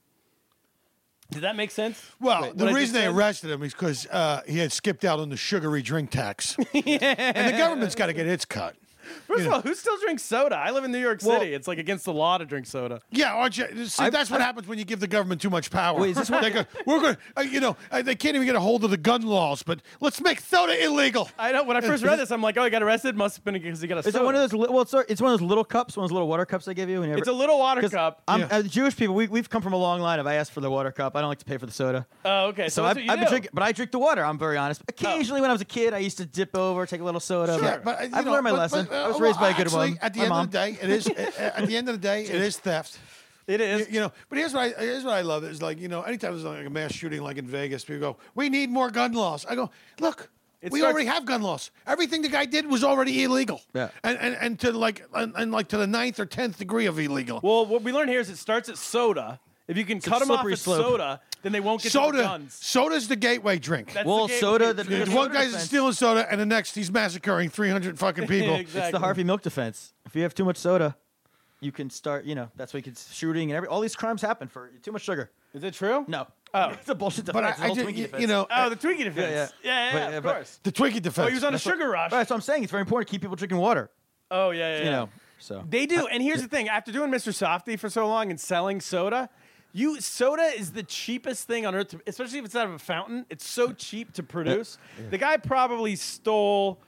Did that make sense? Well, What the I reason just they said? arrested him is because uh, he had skipped out on the sugary drink tax. And the government's got to get its cut. First of all, who still drinks soda? I live in New York City. It's like against the law to drink soda. Yeah, aren't you? See, I've- that's what I've- happens when you give the government too much power. Wait, is this what- They go, we're going, uh, you know, uh, they can't even get a hold of the gun laws, but let's make soda illegal. I know. When I first read this, I'm like, oh, he got arrested. Must have been because he got a Is soda. it one of those? Li- well, it's, it's one of those little cups, one of those little water cups they give you. Whenever, It's a little water 'cause cup. I'm, Yeah. uh, Jewish people, we, we've come from a long line of I asked for the water cup. I don't like to pay for the soda. Oh, okay. So, So that's I've, what you I've do. been drinking, but I drink the water. I'm very honest. Occasionally, when I was a kid, I used to dip over, take a little soda. Sure, but, but, uh, you I've know, learned my but- lesson. but, uh, I was well, raised by a good actually, woman. At the my end mom. of the day, it is. uh, at the end of the day, it is theft. It is. You, you know, but here's what I here's what I love is like you know, anytime there's like a mass shooting like in Vegas, people go, "We need more gun laws." I go, "Look, It we starts- already have gun laws. Everything the guy did was already illegal. Yeah. And and, and to like and, and like to the ninth or tenth degree of illegal. Well, what we learned here is it starts at soda. If you can a cut them off slippery at slope. soda, then they won't get to the soda. guns. Soda's the gateway drink. That's Well, the game. soda, the- There's the one soda guy's defense. stealing soda, and the next he's massacring three hundred fucking people. Exactly. It's the Harvey Milk defense. If you have too much soda, you can start. You know, that's why you can shooting and every all these crimes happen for too much sugar. Is it true? No. Oh. It's a bullshit defense. But I, It's a I whole just, Twinkie you, defense. you know, Oh, the Twinkie defense. yeah. Yeah, yeah, But- yeah, yeah, of but- course. the Twinkie defense. Oh, he was on a That's what- sugar rush. Right, that's what I'm saying. It's very important to keep people drinking water. Oh, yeah, yeah, You yeah. know, so They do. And here's the thing. After doing Mister Softy for so long and selling soda, you soda is the cheapest thing on earth, to, especially if it's out of a fountain. It's so cheap to produce. The guy probably stole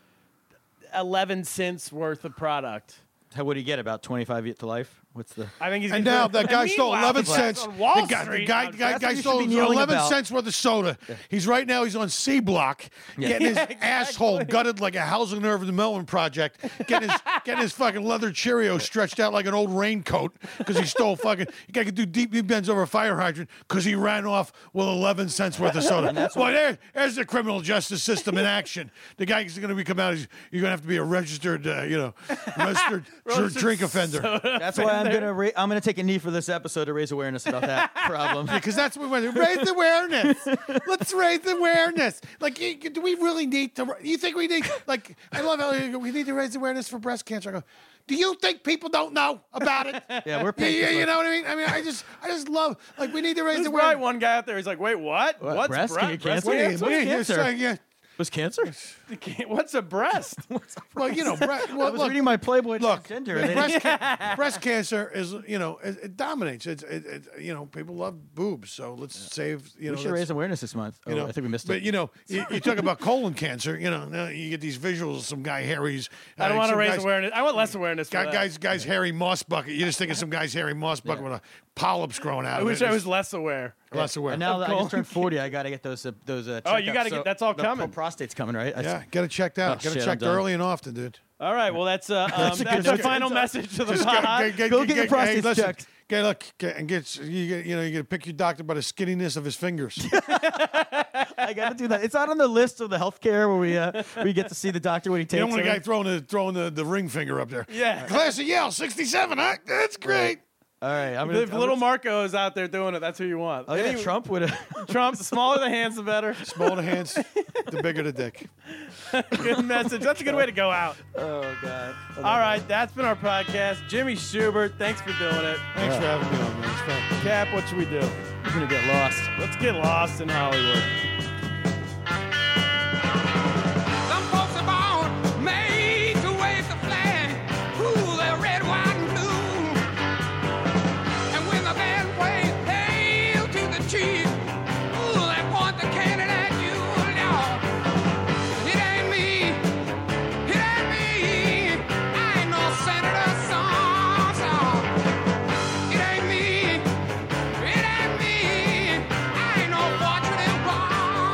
eleven cents worth of product. how would he get about twenty-five years to life? What's the? I think he's And gonna- now that guy stole meanwhile, eleven he's cents. on Wall the guy, Street the guy, now. guy, That's guy what you should stole be kneeling eleven about. cents worth of soda. He's right now. He's on C Block, getting his asshole gutted like a housing nerve in the Melbourne Project, getting his getting his fucking leather Cheerio stretched out like an old raincoat because he stole fucking. The guy could do deep. He bends over a fire hydrant because he ran off with eleven cents worth of soda. Well, there, there's the criminal justice system in action. The guy is going to be come out. He's, you're going to have to be a registered, uh, you know, registered dr- drink offender. That's why I'm gonna ra- I'm gonna take a knee for this episode to raise awareness about that problem. Because that's what we want to raise awareness. Let's raise awareness. Like, you- do we really need to? You think we need? Like, I love how you go, we need to raise awareness for breast cancer. I go, do you think people don't know about it? Yeah, we're Yeah, paying yeah, for you it. know what I mean? I mean, I just, I just love. Like, we need to raise There's probably awareness. one guy out there. He's like, wait, what? What, What's breast? bre- Can you breast cancel? Wait, What's wait, you're cancer? saying, yeah. Was cancer? What's a breast? Well, you know, bre- well, I was look, reading my Playboy Look, transgender. and they- breast, ca- breast cancer is, you know, it, it dominates. It's, it, it, you know, people love boobs, so let's save. You know, we should let's- raise awareness this month. Oh, You know, I think we missed but it. you know, you, you talk about colon cancer. You know, now you get these visuals of some guy Harry's. I don't uh, want to some raise guy's- awareness. I want less awareness. For Guy, that. guys, guys, Harry Moss bucket. You just think of some guy's Harry Moss bucket with a polyps growing out I of wish it. I was less aware. less aware. And now that I colon just turned forty, I got to get those uh, those. Uh, Oh, you checkups. gotta get- So that's all the coming. prostate's coming, right? I- yeah, get it checked out. Oh, get it shit, I'm checked done. early and often, dude. All right. Well, that's uh, um, That's a that's good the note. final message to the Just pod. get, get, Go get, get your get, hey, prostates listen, checked. Get, look, get, and get you get you know you get to pick your doctor by the skinniness of his fingers. I got to do that. It's not on the list of the healthcare where we uh, we get to see the doctor when he You takes. don't want a it. guy throwing the throwing the, the ring finger up there. Yeah. Class of Yale, sixty-seven. Huh? That's great. All right, I'm gonna, If I'm little gonna- Marco is out there doing it, that's who you want. Oh yeah, Any- Trump would have. Trump. The smaller the hands, the better. Smaller the hands, the bigger the dick. Good message. That's a good way to go out. Oh god. All right, that's been our podcast. Jimmy Schubert, thanks for doing it. Thanks for having me on, man. It's fun. Cap, what should we do? We're gonna get lost. Let's get lost in Hollywood. Some folks are born made to wave the flag. Ooh, they're red, white, and blue. And when the band plays hail to the chief, ooh, they point the cannon at you. Lord. It ain't me. It ain't me. I ain't no senator, son, son. It ain't me. It ain't me. I ain't no fortunate one.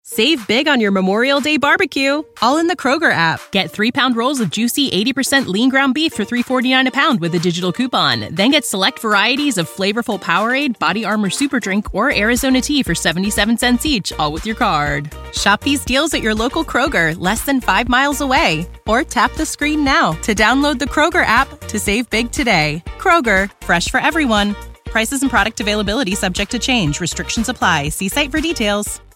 Save big on your Memorial Day barbecue, all in the Kroger app. Get three-pound rolls of juicy eighty percent lean ground beef for three forty-nine a pound with a digital coupon. Then get select varieties of flavorful Powerade, Body Armor Super Drink, or Arizona tea for seventy-seven cents each, all with your card. Shop these deals at your local Kroger, less than five miles away. Or tap the screen now to download the Kroger app to save big today. Kroger, fresh for everyone. Prices and product availability subject to change. Restrictions apply. See site for details.